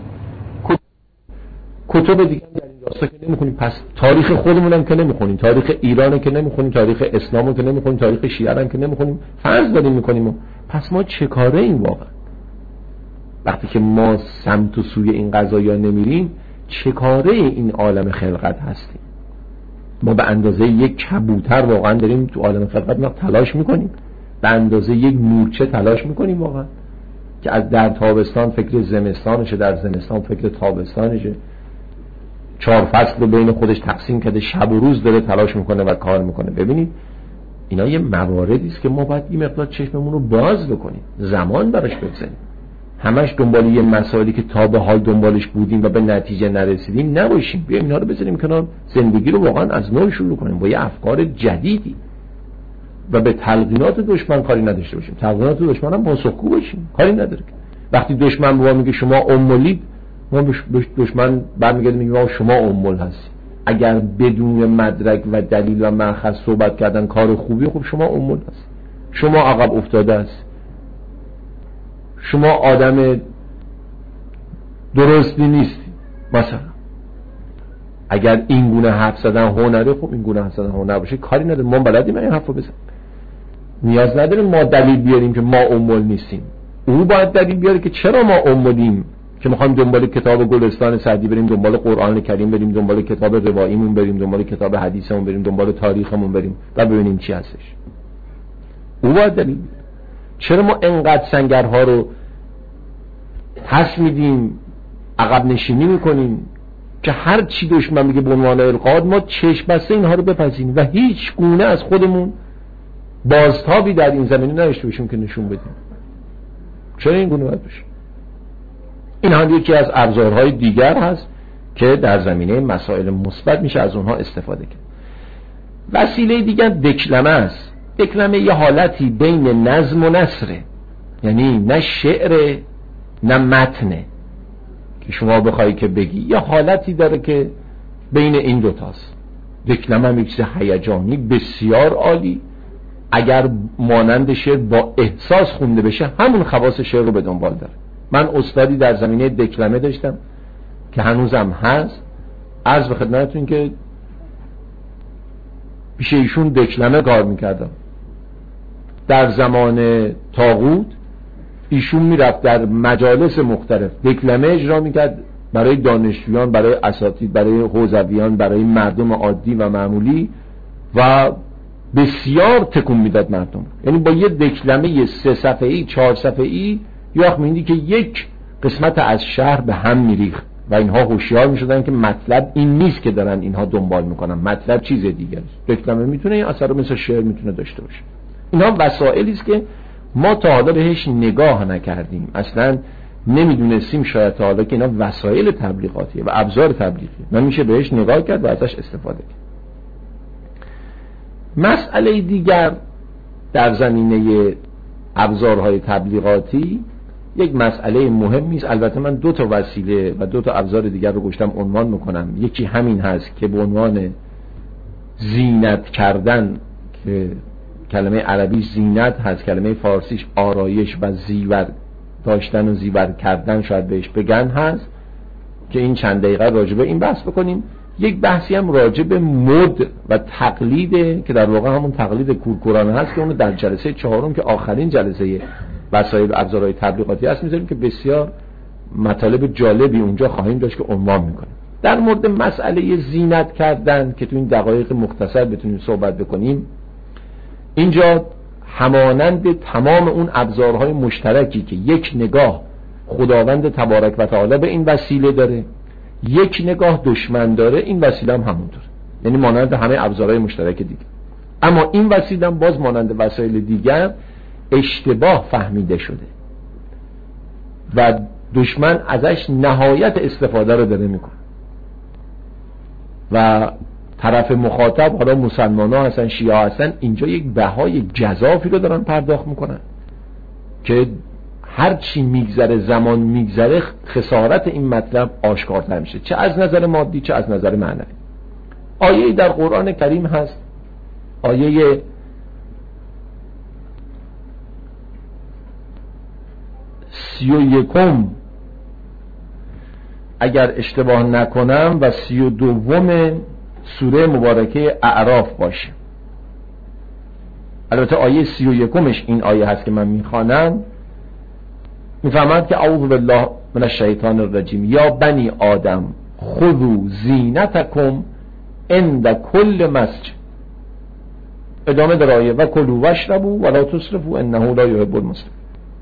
کتب دیگه در این راستا که نمی‌خونیم. پس تاریخ خودمون هم که نمی‌خونیم، تاریخ ایران که نمی‌خونیم، تاریخ اسلام که نمی‌خونیم، تاریخ شیعه هم که نمی‌خونیم، فرض داریم می‌کنیم. پس ما چه کاره این واقعا؟ وقتی که ما سمت و سوی این قضایا نمیریم، چه کاره این عالم خلقت هستیم؟ ما به اندازه یک کبوتر واقعا داریم تو عالم خلقت ما تلاش میکنیم، به اندازه یک مورچه تلاش میکنیم واقعا که از در تابستان فکر زمستانشه، در زمستان فکر تابستانشه، 4 فصل رو بین خودش تقسیم کرده، شب و روز داره تلاش میکنه و کار میکنه. ببینید اینا یه مواردی است که ما باید این مقدار چشممون رو باز بکنیم، زمان براش بگذاریم. همش دنبال یه مسائلی که تا به حال دنبالش بودیم و به نتیجه نرسیدیم نباشیم. بیایم اینا رو بذاریم کنار، زندگی رو واقعا از نو شروع کنیم با یه افکار جدیدی و به تلقینات دشمن کاری نداشته باشیم. تلقینات دشمن هم پاسخگو باشیم، کاری نداره. وقتی دشمن به ما میگه شما امولید، ما به دشمن برمیگردیم میگیم شما امول هستی. اگر بدون مدرک و دلیل و مأخذ صحبت کردن کار خوبی، خب شما امول هست، شما عقب افتاده است، شما آدم درستی نیستی. مثلا اگر این گونه حرف زدن هنره، خب این گونه حرف زدن هنر باشه، کاری نداره، ما بلدیم این حرفو بزنیم. نیاز نداریم ما دلیل بیاریم که ما امول نیستیم. او باید دلیل بیاره که چرا ما امولیم، که میخوایم دنبال کتاب گلستان سعدی بریم، دنبال قرآن کریم بریم، دنبال کتاب رواییمون بریم، دنبال کتاب حدیثمون بریم، دنبال تاریخمون بریم و ببینیم چی هستش. او باید دلیل بیاره. چرا ما انقدر سنگرها رو پس میدیم، عقب نشینی میکنیم که هر چی دشمن میگه به عنوان القاد ما چشم بسته اینها رو بپذیریم و هیچ گونه از خودمون بازتابی در این زمینه نداشته باشیم که نشون بدیم؟ چرا این گونه باید بشه؟ این هم یکی از ابزارهای دیگر هست که در زمینه مسائل مثبت میشه از اونها استفاده کرد. وسیله دیگر دکلمه است. دکلمه یه حالتی بین نظم و نثره. یعنی نه شعر نه متنه که شما بخوایی که بگی، یه حالتی داره که بین این دوتاست. دکلمه هم یک چیز هیجانی بسیار عالی، اگر مانند شعر با احساس خونده بشه همون خواص شعر رو به دنبال داره. من استادی در زمینه دکلمه داشتم که هنوزم هست، عرض به خدمتتون که پیش ایشون دکلمه کار میکردم. در زمان طاغوت ایشون میرفت در مجالس مختلف دکلمه اجرا میکرد برای دانشجویان، برای اساتید، برای حوزویان، برای مردم عادی و معمولی و بسیار تکون میداد مردم. یعنی با یه دکلمه 3 صفحه‌ای 4 صفحه‌ای یا می‌بینی که یک قسمت از شهر به هم میریخت و اینها هوشیار میشدن که مطلب این نیست که دارن اینها دنبال میکنن، مطلب چیز دیگه است. دکلمه میتونه این اثر مثل شعر میتونه داشته باشه. اینها وسایلی است که ما تا حالا بهش نگاه نکردیم، اصلا نمیدونستیم شاید تا حالا که اینا وسایل تبلیغاتیه و ابزار تبلیغی، من میشه بهش نگاه کرد و ازش استفاده کرد. مسئله دیگر در زمینه ابزارهای تبلیغاتی یک مسئله مهمی است. البته من 2 تا وسیله و 2 تا ابزار دیگر رو گفتم عنوان میکنم. یکی همین هست که به عنوان زینت کردن، که کلمه عربیش زینت هست، کلمه فارسیش آرایش و زیور داشتن و زیور کردن شاید بهش بگن هست، که این چند دقیقه راجع به این بحث بکنیم. یک بحثی هم راجع به مد و تقلیده که در واقع همون تقلید کورکورانه هست که اونو در جلسه 4 که آخرین جلسه وسایل ابزارهای تبلیغاتی هست میذاریم که بسیار مطالب جالبی اونجا خواهیم داشت که عنوان میکنیم. در مورد مسئله زینت کردن که تو این دقایق مختصر بتونیم صحبت بکنیم، اینجا همانند تمام اون ابزارهای مشترکی که یک نگاه خداوند تبارک و تعالی به این وسیله داره، یک نگاه دشمن داره، این وسیله هم همونطور، یعنی مانند همه ابزارهای مشترک دیگه. اما این وسیله هم باز مانند وسایل دیگر اشتباه فهمیده شده و دشمن ازش نهایت استفاده رو داره میکنه و طرف مخاطب، حالا مسلمان ها هستن، شیعه هستن، اینجا یک بهای جزافی رو دارن پرداخت میکنن که هر چی میگذره، زمان میگذره، خسارت این مطلب آشکارتر میشه، چه از نظر مادی چه از نظر معنوی. آیه در قرآن کریم هست، آیه 31 اگر اشتباه نکنم و 32 سوره مبارکه اعراف باشه. البته آیه 31 این آیه هست که من میخوانم، میفهمد که اعوذ بالله من الشیطان الرجیم یا بنی آدم خذوا زینتکم عند کل مسجد. ادامه در آیه و کلوا واشربوا ولا تسرفوا انه لا یحب المسرفین.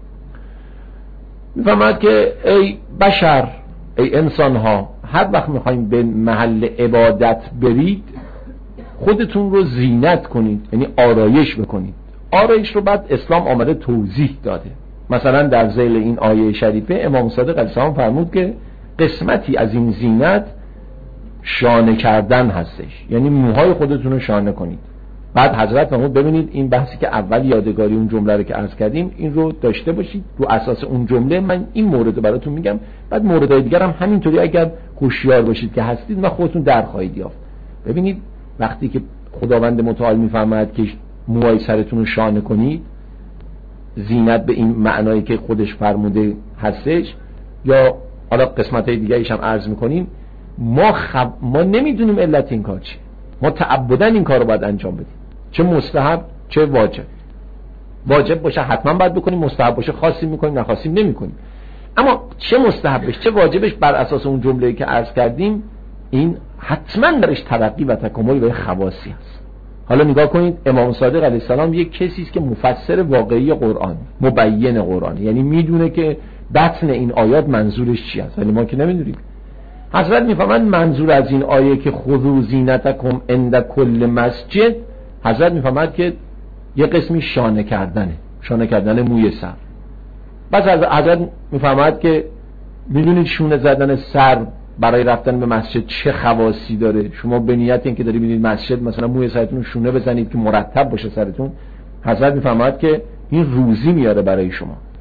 میفهمد که ای بشر، ای انسان ها، هر وقت میخوایم به محل عبادت برید خودتون رو زینت کنید، یعنی آرایش بکنید. آرایش رو بعد اسلام آمده توضیح داده. مثلا در ذیل این آیه شریفه امام صادق علیه السلام فرمود که قسمتی از این زینت شانه کردن هستش، یعنی موهای خودتون رو شانه کنید. بعد حضرت فرمود ببینید این بحثی که اول یادگاری اون جمله رو که عرض کردیم این رو داشته باشید، رو اساس اون جمله من این مورد رو براتون میگم، بعد موردهای دیگر هم همینطوری اگر هوشیار باشید که هستید و خودتون در خواهید یافت. ببینید وقتی که خداوند متعال میفرماید که موهای سرتون رو شانه کنید، زینت به این معنایی که خودش فرموده هستش، یا حالا قسمت‌های دیگه‌ایش هم عرض می‌کنیم، ما نمیدونیم علت این کار چیه. ما تعبداً این کار رو باید انجام بدیم، چه مستحب چه واجب. واجب باشه حتما باید بکنیم، مستحب باشه خواستیم می‌کنیم نخواستیم نمی‌کنیم. اما چه مستحبش چه واجبش بر اساس اون جمله‌ای که عرض کردیم، این حتما درش ترقی و تکامل و خواصی هست. حالا نگاه کنید، امام صادق علیه السلام یک کسی است که مفسر واقعی قرآن، مبین قرآن، یعنی میدونه که بطن این آیات منظورش چی است، ولی ما که نمیدونیم. حضرت میفهمن منظور از این آیه که خذوا زینتکم عند کل مسجد، حضرت میفهمد که یه قسمی شانه کردن موی سر. بعد حضرت میفهمد که میدونید شونه زدن سر برای رفتن به مسجد چه خواصی داره. شما به نیت این که داری میرید مسجد مثلا موی سرتون شونه بزنید که مرتب باشه سرتون، حضرت میفهمد که این روزی میاره برای شما.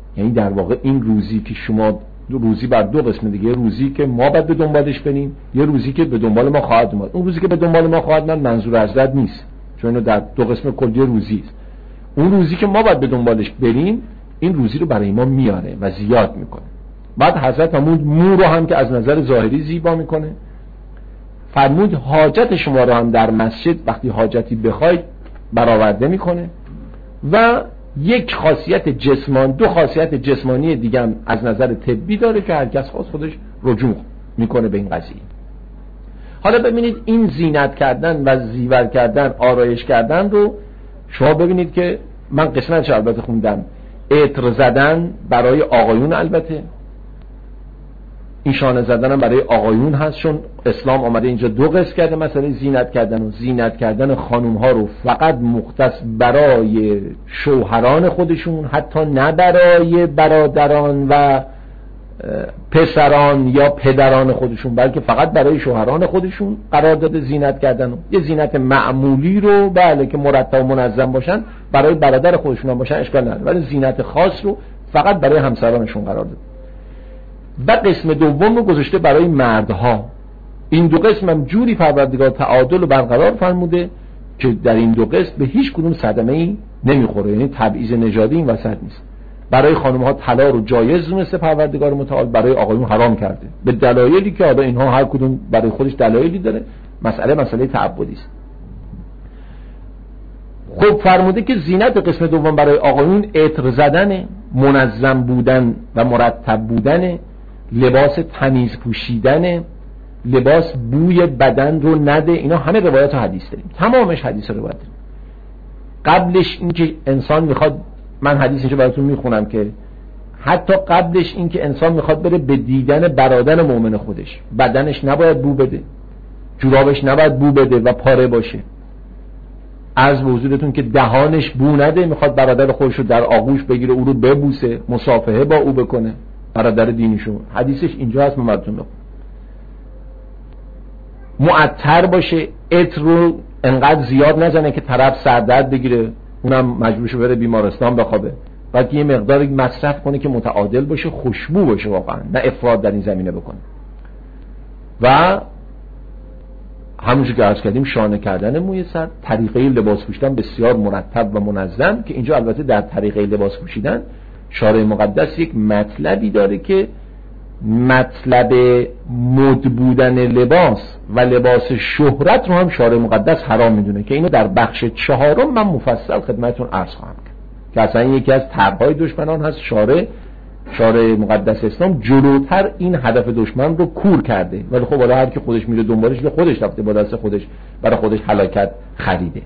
یعنی در واقع این روزی که شما روزی بر دو قسم دیگه، روزی که ما باید به دنبالش بریم، یه روزی که به دنبال ما خواهد اومد. اون روزی که به دنبال ما خواهد اومد منظور حضرت نیست، چون اینو در دو قسم کلی روزی است. اون روزی که ما باید به دنبالش بریم این روزی رو برای ما میاره و زیاد میکنه. بعد حضرت فرمود مو رو هم که از نظر ظاهری زیبا میکنه، فرمود حاجت شما رو هم در مسجد وقتی حاجتی بخواید برآورده میکنه و یک خاصیت جسمانی، دو خاصیت جسمانی دیگه هم از نظر طبی داره که هر کس خودش رجوع میکنه به این قضیه. حالا ببینید این زینت کردن و زیور کردن، آرایش کردن رو شما ببینید که من قسمتش البته خوندم، عطر زدن برای آقایون، البته این شانه زدن هم برای آقایون هست، چون اسلام آمده اینجا دو قسم کرده مسئله زینت کردن و زینت کردن خانوم ها رو فقط مختص برای شوهران خودشون، حتی نه برای برادران و پسران یا پدران خودشون، بلکه فقط برای شوهران خودشون قرار داده زینت کردن. یه زینت معمولی رو بله که مرتب و منظم باشن برای برادر خودشون هم باشن اشکال نداره، ولی زینت خاص رو فقط برای همسرانشون قرار داده. و قسم دوم رو گذاشته برای مردها. این دو قسم هم جوری پروردگار تعادل رو برقرار فرموده که در این دو قسم به هیچ کدوم صدمه‌ای نمیخوره، یعنی تبعیض نژادی این وسط نیست. برای خانم ها طلا رو جایز دونسته پروردگار متعال، برای آقایون حرام کرده به دلایلی که حالا اینها هر کدوم برای خودش دلایلی داره، مسئله تعبدی است. خب فرموده که زینت قسم دوم برای آقایون عطر زدن، منظم بودن و مرتب بودن، لباس تمیز پوشیدن، لباس بوی بدن رو نده. اینا همه روایات و حدیث داریم، تمامش حدیث و روایت داریم. قبلش اینکه انسان میخواد، من حدیثش رو براتون میخونم که حتی قبلش اینکه انسان میخواد بره به دیدن برادر مؤمن خودش، بدنش نباید بو بده، جورابش نباید بو بده و پاره باشه. عرض به حضورتون که دهانش بو نده، میخواد برادر خودش رو در آغوش بگیره، او رو ببوسه، مصافحه با او بکنه، برادر دینیشون. حدیثش اینجا هست، من براتون بخونم. معطر باشه، عطر رو انقدر زیاد نزنه که طرف سردرد بگیره، اونم مجبور شه بره بیمارستان بخوابه، بلکه یه مقداری مصرف کنه که متعادل باشه، خوشبو باشه واقعا، نه افراط در این زمینه بکنه. و همونجور که عرض کردیم شانه کردن موی سر، طریقه لباس پوشیدن بسیار مرتب و منظم، که اینجا البته در طریقه لباس پوشیدن شارع مقدس یک مطلبی داره که مطلب مد بودن لباس و لباس شهرت رو هم شارع مقدس حرام میدونه، که اینو در بخش 4 من مفصل خدمتتون عرض خواهم کرد که اصلا یکی از طرح‌های دشمنان هست. شارع مقدس اسلام جلوتر این هدف دشمن رو کور کرده، ولی خب حالا هر کی خودش میره دنبالش، به خودش رفته، با دست خودش برای خودش هلاکت خریده.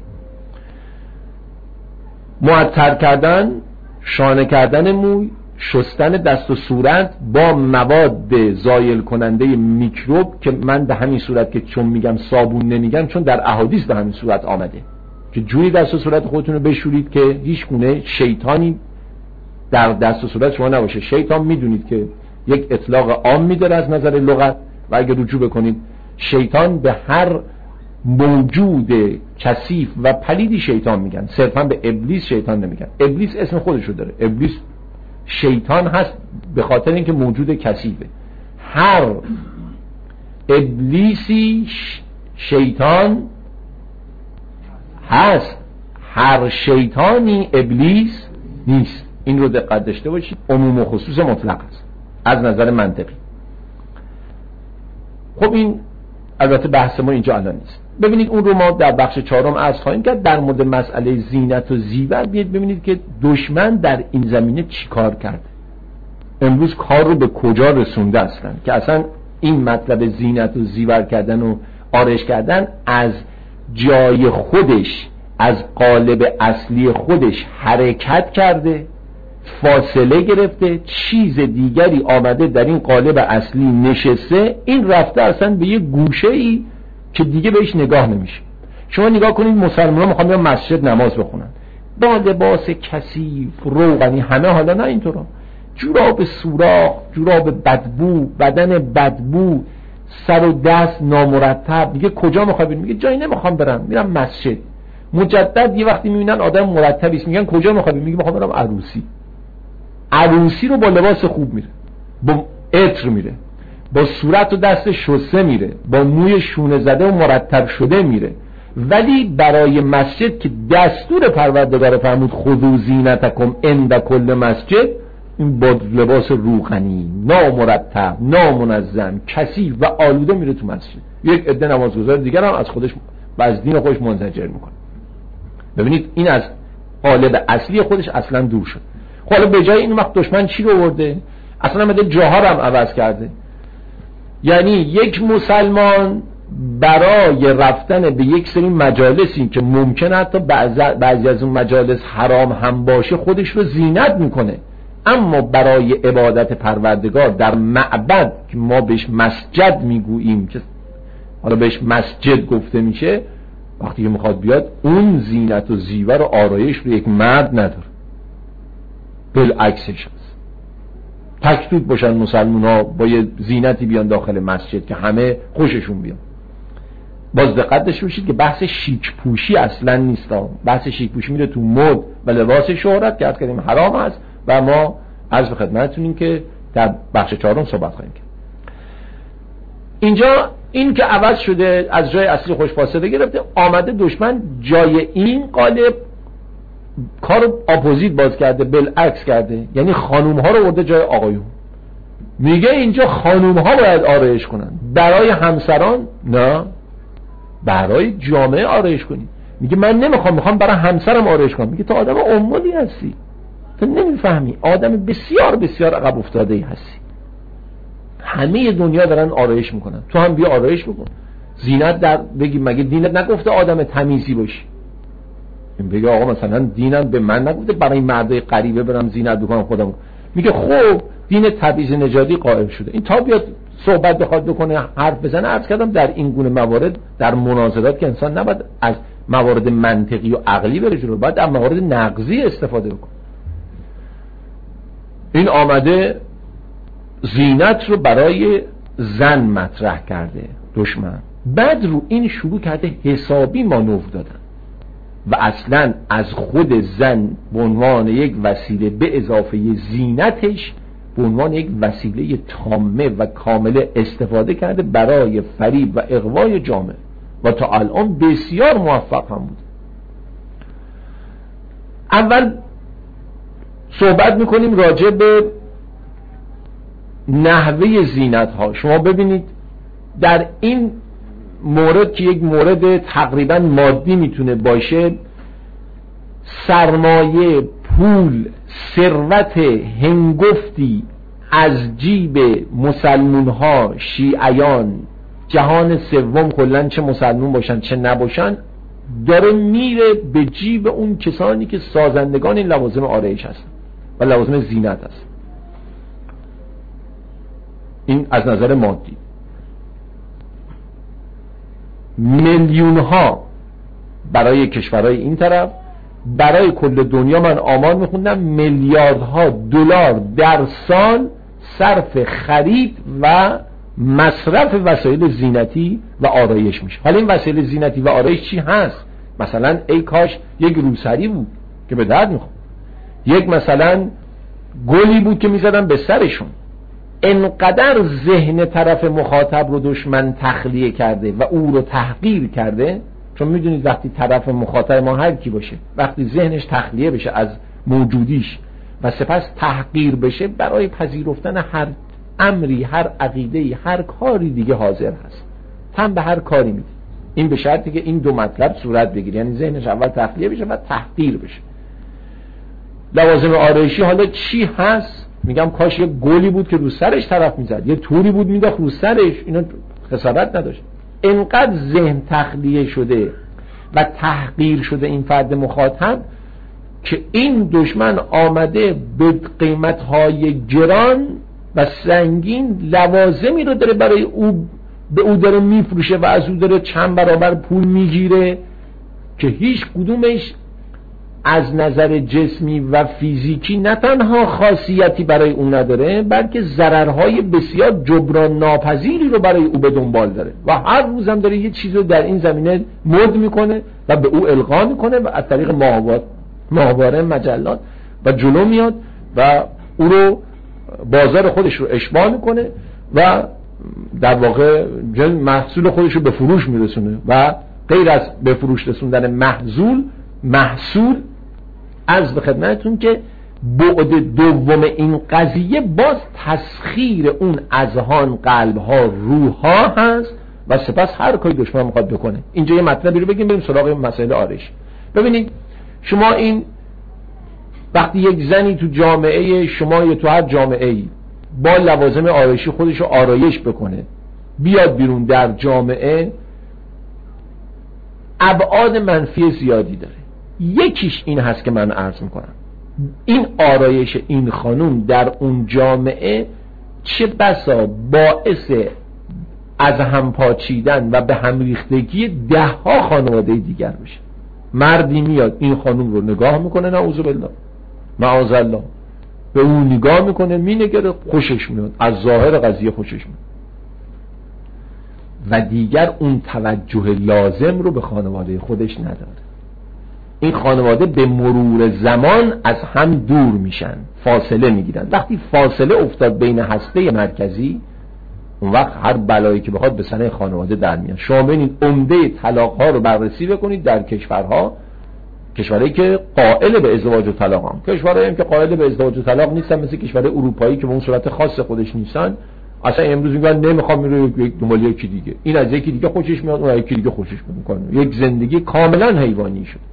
معطر کردن، شانه کردن موی، شستن دست و صورت با مواد زایل کننده میکروب، که من به همین صورت که چون میگم صابون نمیگم، چون در احادیث به همین صورت آمده که جوری دست و صورت خودتون رو بشورید که هیچ گونه شیطانی در دست و صورت شما نباشه. شیطان میدونید که یک اطلاق عام میداره از نظر لغت، و اگه رجوع بکنید شیطان به هر موجود کثیف و پلیدی شیطان میگن، صرفا به ابلیس شیطان نمیگن. ابلیس اسم خودش رو داره، ابلیس شیطان هست به خاطر اینکه موجود کثیفه. هر ابلیسی شیطان هست، هر شیطانی ابلیس نیست. این رو دقت داشته باشید، عموم و خصوص مطلق است از نظر منطقی. خب این البته بحث ما اینجا الان نیست. ببینید اون رو ما در بخش 4 عرض خواهیم کرد در مورد مسئله زینت و زیور. بیاید ببینید که دشمن در این زمینه چی کار کرده، امروز کار رو به کجا رسونده هستن، که اصلا این مطلب زینت و زیور کردن و آرایش کردن از جای خودش، از قالب اصلی خودش حرکت کرده، فاصله گرفته، چیز دیگری آمده در این قالب اصلی نشسته، این رفته اصلا به یه گوشه‌ای که دیگه بهش نگاه نمیشه. شما نگاه کنید مسلمان‌ها میخوان برن مسجد نماز بخونن با لباس کثیف روغنی، همه حالا نه اینطورا، جوراب سوراخ، جوراب بدبو، بدن بدبو، سر و دست نامرتب. میگه کجا میخوای بریم؟ میگه جایی نمیخوام برم، میرم مسجد. مجدد یه وقتی میبینن آدم مرتبی است میگن کجا میخوای بریم؟ میگه میخوام برم عروسی. عروسی رو با لباس خوب میره، با عطر میره، با صورت و دست شسته میره، با موی شونه زده و مرتب شده میره. ولی برای مسجد که دستور پروردگار فرمود خذوا زینتکم عند کل مسجد، این با لباس روغنی، نامرتب، نامنظم، کثیف و آلوده میره تو مسجد. یک عده نمازگزار دیگر هم از خودش و از دین خودش منزجر میکنه. ببینید این از قالب اصلی خودش اصلا دور شد. حالا به جای این وقت دشمن چی رو آورده؟ اصلا مده جاها رو هم عوض کرده. یعنی یک مسلمان برای رفتن به یک سری مجالسی که ممکنه حتی بعضی از اون مجالس حرام هم باشه خودش رو زینت میکنه، اما برای عبادت پروردگار در معبد که ما بهش مسجد میگوییم، که حالا بهش مسجد گفته میشه، وقتی که میخواد بیاد اون زینت و زیور و آرایش رو یک مرد نداره، بالعکسش هست. تکتود باشن مسلمان ها با یه زینتی بیان داخل مسجد که همه خوششون بیان. باز دقت داشته باشید که بحث شیک پوشی اصلا نیست. بحث شیک پوشی میره تو مد و لباس شهرت که عرض کردیم حرام است و ما عرض به خدمتتونیم که در بخش 4 صحبت خواهیم کرد. اینجا این که عوض شده، از جای اصلی خوش فاصله گرفته، آمده دشمن جای این قالب کارو اپوزیت باز کرده، بالعکس کرده. یعنی خانوم ها رو برده جای آقایون. میگه اینجا خانوم ها باید آرایش کنن، برای همسران نه، برای جامعه آرایش کنید. میگه من نمیخوام، میخوام برای همسرم آرایش کنم. میگه تو آدم امولی هستی، تو نمیفهمی، آدم بسیار بسیار عقب افتاده ای هستی. همه دنیا دارن آرایش میکنن، تو هم بیا آرایش بکن. زینت در بگی مگه دینت نگفته آدم تمیزی باشی؟ این بگه آقا مثلا دینم به من نگفته برای مردای غریبه برم زینت بکنم خودم. میگه خب دین تبعیض نژادی قائل شده. این تا بیاد صحبت بخواد بکنه، حرف بزنه، عرض کردم در این گونه موارد، در مناظرات که انسان نباید از موارد منطقی و عقلی بره جلو، باید از موارد نقضی استفاده بکنه. این آمده زینت رو برای زن مطرح کرده دشمن، بعد رو این شروع کرده حسابی مانور دادن و اصلا از خود زن به عنوان یک وسیله به اضافه زینتش به عنوان یک وسیله تامه و کامل استفاده کرده برای فریب و اغوای جامعه و تا الان بسیار موفق هم بود. اول صحبت میکنیم راجع به نحوه زینت ها. شما ببینید در این مورد که یک مورد تقریبا مادی میتونه باشه، سرمایه، پول، ثروت هنگفتی از جیب مسلمون ها، شیعیان، جهان سوم کلن، چه مسلمون باشن چه نباشن، داره میره به جیب اون کسانی که سازندگان این لوازم آرایش هستن و لوازم زینت هستن. این از نظر مادی. میلیون ها برای کشورهای این طرف، برای کل دنیا من آمار میخوندم میلیاردها دلار در سال صرف خرید و مصرف وسایل زینتی و آرایش میشه. حالا این وسایل زینتی و آرایش چی هست؟ مثلا ای کاش یک روسری بود که به درد میخورد، یک مثلا گلی بود که میزدن به سرشون. انقدر ذهن طرف مخاطب رو دشمن تخلیه کرده و او رو تحقیر کرده. چون میدونید وقتی طرف مخاطب ما هر کی باشه، وقتی ذهنش تخلیه بشه از موجودیش و سپس تحقیر بشه، برای پذیرفتن هر امری، هر عقیده‌ای، هر کاری دیگه حاضر هست، تن به هر کاری میده. این به شرطی که این دو مطلب صورت بگیره، یعنی ذهنش اول تخلیه بشه و تحقیر بشه. لوازم آرایشی حالا چی هست؟ میگم کاش یه گلی بود که رو سرش طرف میزد، یه توری بود میداخت رو سرش، اینا خسارت نداشت. اینقدر ذهن تخلیه شده و تحقیر شده این فرد مخاطب که این دشمن آمده به قیمت‌های گران و سنگین لوازمی رو داره برای او به او داره میفروشه و از او داره چند برابر پول میگیره که هیچ کدومش از نظر جسمی و فیزیکی نه تنها خاصیتی برای او نداره، بلکه ضررهای بسیار جبران ناپذیری رو برای او به دنبال داره و هر روزم داره یه چیز رو در این زمینه مد میکنه و به او القا میکنه و از طریق ماهواره، مجلات و جلو میاد و او رو بازار خودش رو اشباع میکنه و در واقع محصول خودش رو به فروش میرسونه و غیر از به فروش رسوندن محصول عرض به خدمتتون که بعد دوم این قضیه باز تسخیر اون اذهان، قلبها، روحها هست و سپس هر کاری دشمن میخواد بکنه. اینجا یه مطلبی رو بگیم بریم سراغ مسائل آرایش. ببینید شما این وقتی یک زنی تو جامعه شما یا تو هر جامعه ای با لوازم آرایشی خودش رو آرایش بکنه بیاد بیرون در جامعه، ابعاد منفی زیادی داره. یکیش این هست که من عرض میکنم این آرایش این خانوم در اون جامعه چه بسا باعث از هم پاچیدن و به هم ریختگی 10 خانواده دیگر بشه. مردی میاد این خانوم رو نگاه میکنه، نعوذ بالله معاذ الله، به اون نگاه میکنه، مینگره، خوشش میاد، از ظاهر قضیه خوشش میاد و دیگر اون توجه لازم رو به خانواده خودش نداره. این خانواده به مرور زمان از هم دور میشن، فاصله میگیرن. وقتی فاصله افتاد بین هسته مرکزی، اون وقت هر بلایی که بخواد به سر خانواده در میاد. شما ببینید عمده طلاق ها رو بررسی بکنید در کشورهایی که قائل به ازدواج و طلاق هم، کشورهایی هم که قائل به ازدواج و طلاق نیستن، مثل کشور اروپایی که به اون صورت خاص خودش نیستن، اصلا امروز میگن نمیخوام میره یک دنبال یکی دیگه، این از یکی دیگه خوشش میاد، اون از یکی دیگه خوشش میکنه، یک زندگی کاملا حیوانی شد.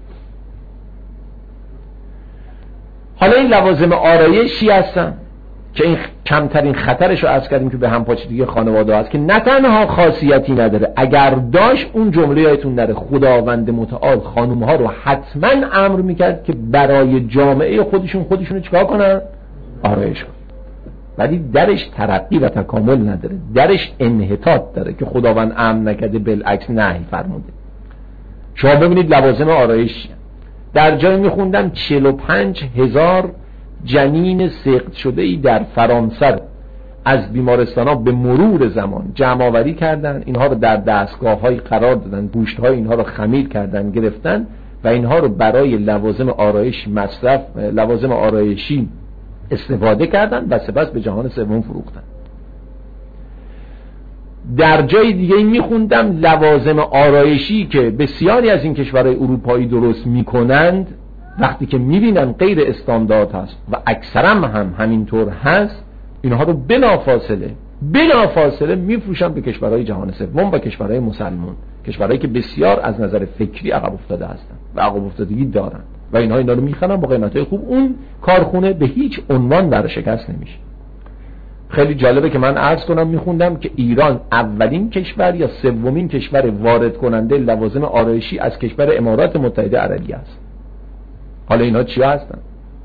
حالا این لوازم آرایشی هستن که این کمترین خطرش رو عرض کردیم که به همپاچیدگی خانواده هست، که نه تنها خاصیتی نداره، اگر داشت اون جمله یادتون نره خداوند متعال خانومها رو حتما امر میکرد که برای جامعه خودشون رو چیکار کنن؟ آرایش کنن. ولی درش ترقی و تکامل نداره، درش انحطاط داره که خداوند امر نکرده، بالعکس نهی فرموده. شما ببینید لوازم آرایش در جای میخوندم 45,000 جنین سقط شده ای در فرانسه از بیمارستان ها به مرور زمان جمع آوری کردن، اینها رو در دستگاه های قرار دادن، گوشت های اینها رو خمیر کردن، گرفتن و اینها رو برای لوازم آرایشی استفاده کردن و سپس به جهان سوم فروختن. در جای دیگه میخوندم لوازم آرایشی که بسیاری از این کشورهای اروپایی درست میکنند، وقتی که میبینن غیر استاندارد هست و اکثرا هم همینطور هست، اینها رو بلافاصله میفروشن به کشورهای جهان سوم و کشورهای مسلمان، کشورهایی که بسیار از نظر فکری عقب افتاده هستند و عقب افتادگی دارن و اینا رو میخرن با قیمتهای خوب. اون کارخونه به هیچ عنوان ورشکست نمیشه. خیلی جالبه که من عرض کنم میخوندم که ایران اولین کشور یا سومین کشور وارد کننده لوازم آرایشی از کشور امارات متحده عربی است. حالا اینا چیا هستن؟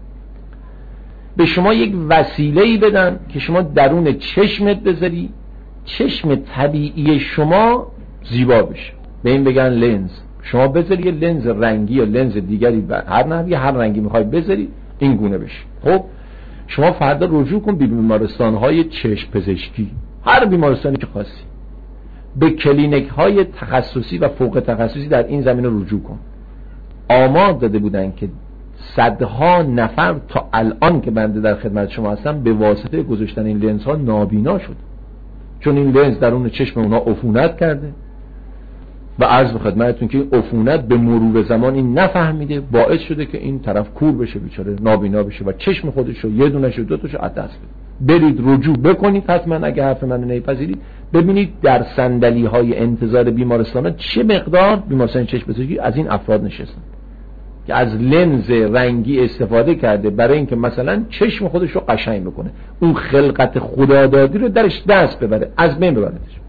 به شما یک وسیله‌ای بدن که شما درون چشمت بذاری، چشم طبیعی شما زیبا بشه. به این بگن لنز. شما بذاری یه لنز رنگی یا لنز دیگری هر رنگی میخوای بذاری این گونه بشه. خب شما فردا رجوع کن به بیمارستان‌های چشم پزشکی، هر بیمارستانی که خواستی، به کلینیک‌های تخصصی و فوق تخصصی در این زمینه رجوع کن. آمار داده بودن که صدها نفر تا الان که بنده در خدمت شما هستم به واسطه گذاشتن این لنزها نابینا شد، چون این لنز درون چشم اونا عفونت کرده و عرض به خدمتتون که این عفونت به مرور زمان این نفهمیده باعث شده که این طرف کور بشه، بیچاره نابینا بشه و چشم خودش رو یه دونش و دو تاشو از دست بده. برید رجوع بکنید حتما اگه حرف منو نمیپذیرید، ببینید در صندلی‌های انتظار بیمارستان‌ها چه مقدار بیمارستان چشم پزشکی از این افراد نشستن که از لنز رنگی استفاده کرده برای اینکه مثلا چشم خودش رو قشنگ بکنه، اون خلقت خدادادی رو درش دست ببره، از بین ببردش.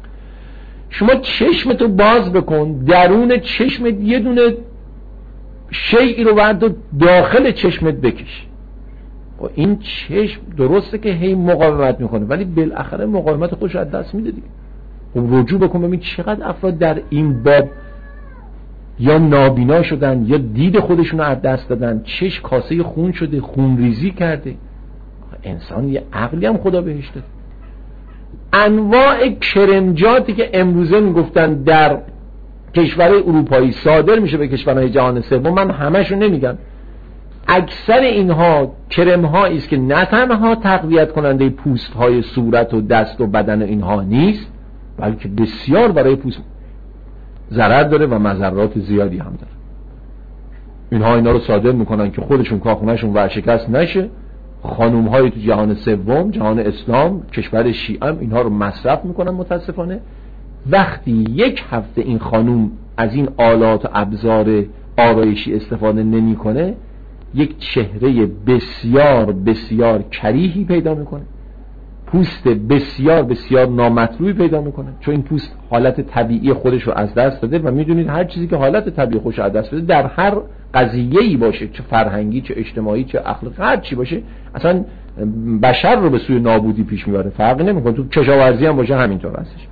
شما چشمتو باز بکن، درون چشمت یه دونه شیئی رو ورد و داخل چشمت بکش. و این چشم درسته که هی مقاومت میکنه ولی بالاخره مقاومت خودش رو از دست میده دیگه. خب رجوع بکن ببین چقدر افراد در این باب یا نابینا شدن یا دید خودشون رو از دست دادن، چشم کاسه خون شده، خون ریزی کرده. انسان یه عقلی هم خدا بهش داده. انواع کرمجاتی که امروزه میگفتن در کشورهای اروپایی صادر میشه به کشورهای جهان سوم، من همشو نمیگم، اکثر اینها کرم هایی است که نه تنها تقویت کننده پوست های صورت و دست و بدن اینها نیست، بلکه بسیار برای پوست ضرر داره و مضرات زیادی هم داره. اینها اینا رو صادر میکنن که خودشون کارخونهشون ورشکست نشه. خانوم های تو جهان سوم، جهان اسلام، کشور شیعه هم اینها رو مصرف میکنن. متاسفانه وقتی یک هفته این خانوم از این آلات و ابزار آرایشی استفاده نمیکنه، یک چهره بسیار بسیار کریهی پیدا میکنه، پوست بسیار بسیار نامطلوبی پیدا میکنه، چون این پوست حالت طبیعی خودش رو از دست داده. و میدونید هر چیزی که حالت طبیعی خودش رو از دست داده، در هر قضیه‌ای باشه، چه فرهنگی، چه اجتماعی، چه اخلاقی، هر چی باشه، اصلا بشر رو به سوی نابودی پیش میبره. فرقی نمیکنه، تو کشاورزی هم باشه همینطور هستش.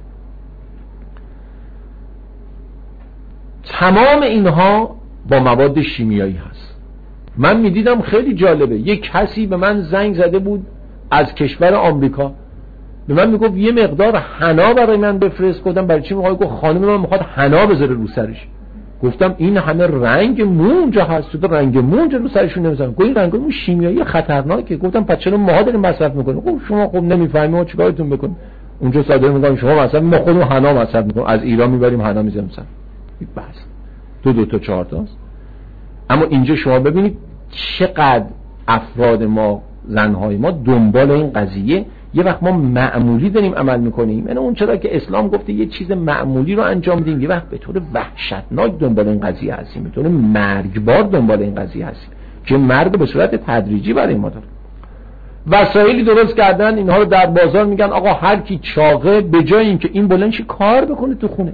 تمام اینها با مواد شیمیایی هست. من میدیدم خیلی جالبه، یک کسی به من زنگ زده بود از کشور آمریکا، به من میگفت یه مقدار حنا برای من بفرست. گفتم برای چی؟ گفت خانم من میخواد حنا بذاره رو سرش. گفتم این همه رنگ مو اونجا هست، تو رنگ مو اونجا رو سرشون نمیذارن. گفت این رنگ مو شیمیایی خطرناکه. گفتم پس چرا ماها داریم مصرف میکنیم؟ گفت شما خب نمیفهمید، ما چیکارتون بکنیم؟ اونجا صادر میکنیم، شما مثلا ما خودمون حنا مصرف میکنیم، از ایران میبریم حنا میذاریم سر. بس دو تا 4 تاست. اما اینجا شما ببینید چقدر افراد ما، زنهای ما دنبال این قضیه. یه وقت ما معمولی داریم عمل میکنیم، یعنی اون چرا که اسلام گفته یه چیز معمولی رو انجام بدیم، یه وقت به طور وحشتناک دنبال این قضیه هستیم، به طور مرگبار دنبال این قضیه هستیم که مرگ به صورت تدریجی برای ما داره. وسایلی درست کردن، اینها رو در بازار میگن آقا هر کی چاقه، به جای اینکه این بلندش کار بکنه تو خونه،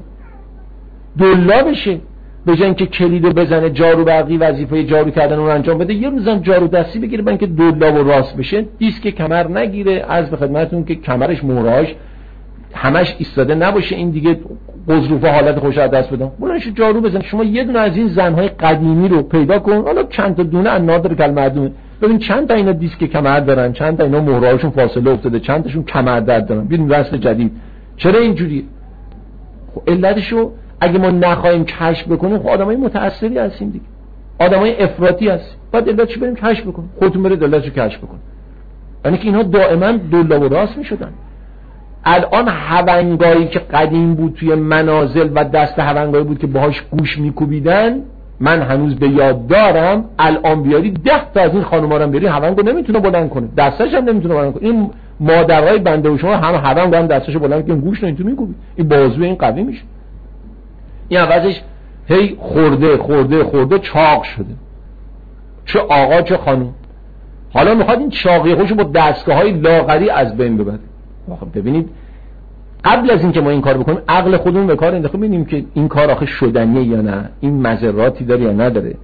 دلا بشه، به جای اینکه کلیدو بزنه جارو برقی وظیفه جارو کردن رو انجام بده، یه روزم جارو دستی بگیره، برای اینکه دلا و راست بشه، دیسک کمر نگیره. عرض به خدمتتون که کمرش مهرهاش همش ایستاده نباشه، این دیگه قزروفه حالت خوش از دست بدن، بلندش جارو بزن. شما یه دونه از این زنهای قدیمی رو پیدا کن، حالا چند تا دونه از نادر کالمعدوم، ببین چند تا اینا دیسک کمر دارن، چند تا اینا مهرهاشون فاصله افتاده، چند تاشون کمر درد دارن. ببین نسل جدید چرا اینجوریه؟ خب علتشو اگه ما نخواهیم کشف بکنیم، خب آدمای متأثری هستیم دیگه، آدمای افراطی هستیم. بعد علتش بریم کشف بکنیم، خودتون برید علتشو کشف بکنید. یعنی که اینها دائما دولا و راست میشدن. الان هونگایی که قدیم بود توی منازل و دست هونگایی بود که باهاش گوش میکوبیدن، من هنوز به یاد دارم. الان بیاری 10 تا از این خانوما رو بیاری، هونگو نمیتونه بلند کنه، دستش هم نمیتونه بلند کنه. این مادرای بنده و شما هم هونگو هم دستشو بلند کنه، گوش نمیتونه میکوبی، این بازو این قوی میشه. این عوضش هی خورده چاق شده، چه آقا چه خانم. حالا میخواد این چاقی خودشو با دستگاه‌های لاغری از بین ببره. خب ببینید قبل از اینکه ما این کار بکنیم عقل خودمون به کار انداخته، ببینیم که این کار آخه شدنیه یا نه، این مضراتی داره یا نداره.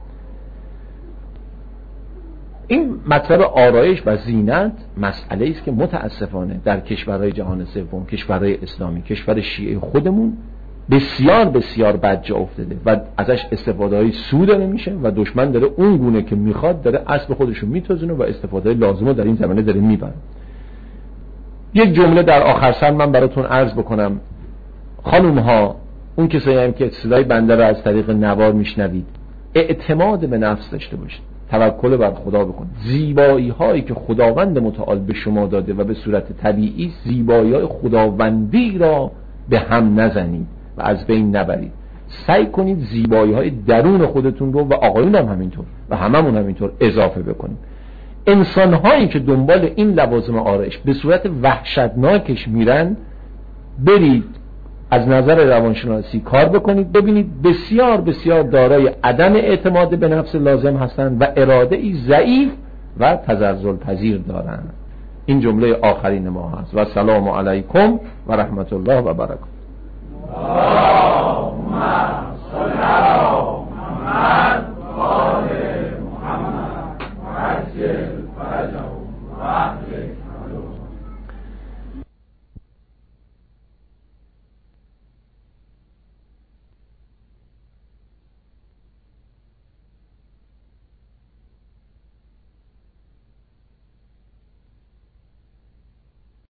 این مطلب آرایش و زینت مسئله است که متاسفانه در کشورهای جهان سوم، کشورهای اسلامی، کشور شیعه خودمون بسیار بسیار بد جا افتاده و ازش استفاده های سو داره میشه و دشمن داره اون گونه که میخواد داره اسب خودشو میتازونه و استفاده لازمه در این زمینه داره میبره. یک جمله در آخر سر من براتون عرض بکنم. خانوم ها، اون کسایی هم که صدای بنده رو از طریق نوار میشنوید، اعتماد به نفس داشته باشید، توکل بر خدا بکنید. زیبایی هایی که خداوند متعال به شما داده و به صورت طبیعی، زیبایی های خداوندی را به هم نزنید و از بین نبرید. سعی کنید زیبایی های درون خودتون رو، و آقایون هم همینطور و هممون همینطور، اضافه بکنید. انسان هایی که دنبال این لوازم آرایش به صورت وحشتناکش میرن، برید از نظر روانشناسی کار بکنید، ببینید بسیار بسیار دارای عدم اعتماد به نفس لازم هستند و اراده ای ضعیف و تزلزل پذیر دارند. این جمله آخرین ما هست. و سلام علیکم و رحمت الله و برکاته.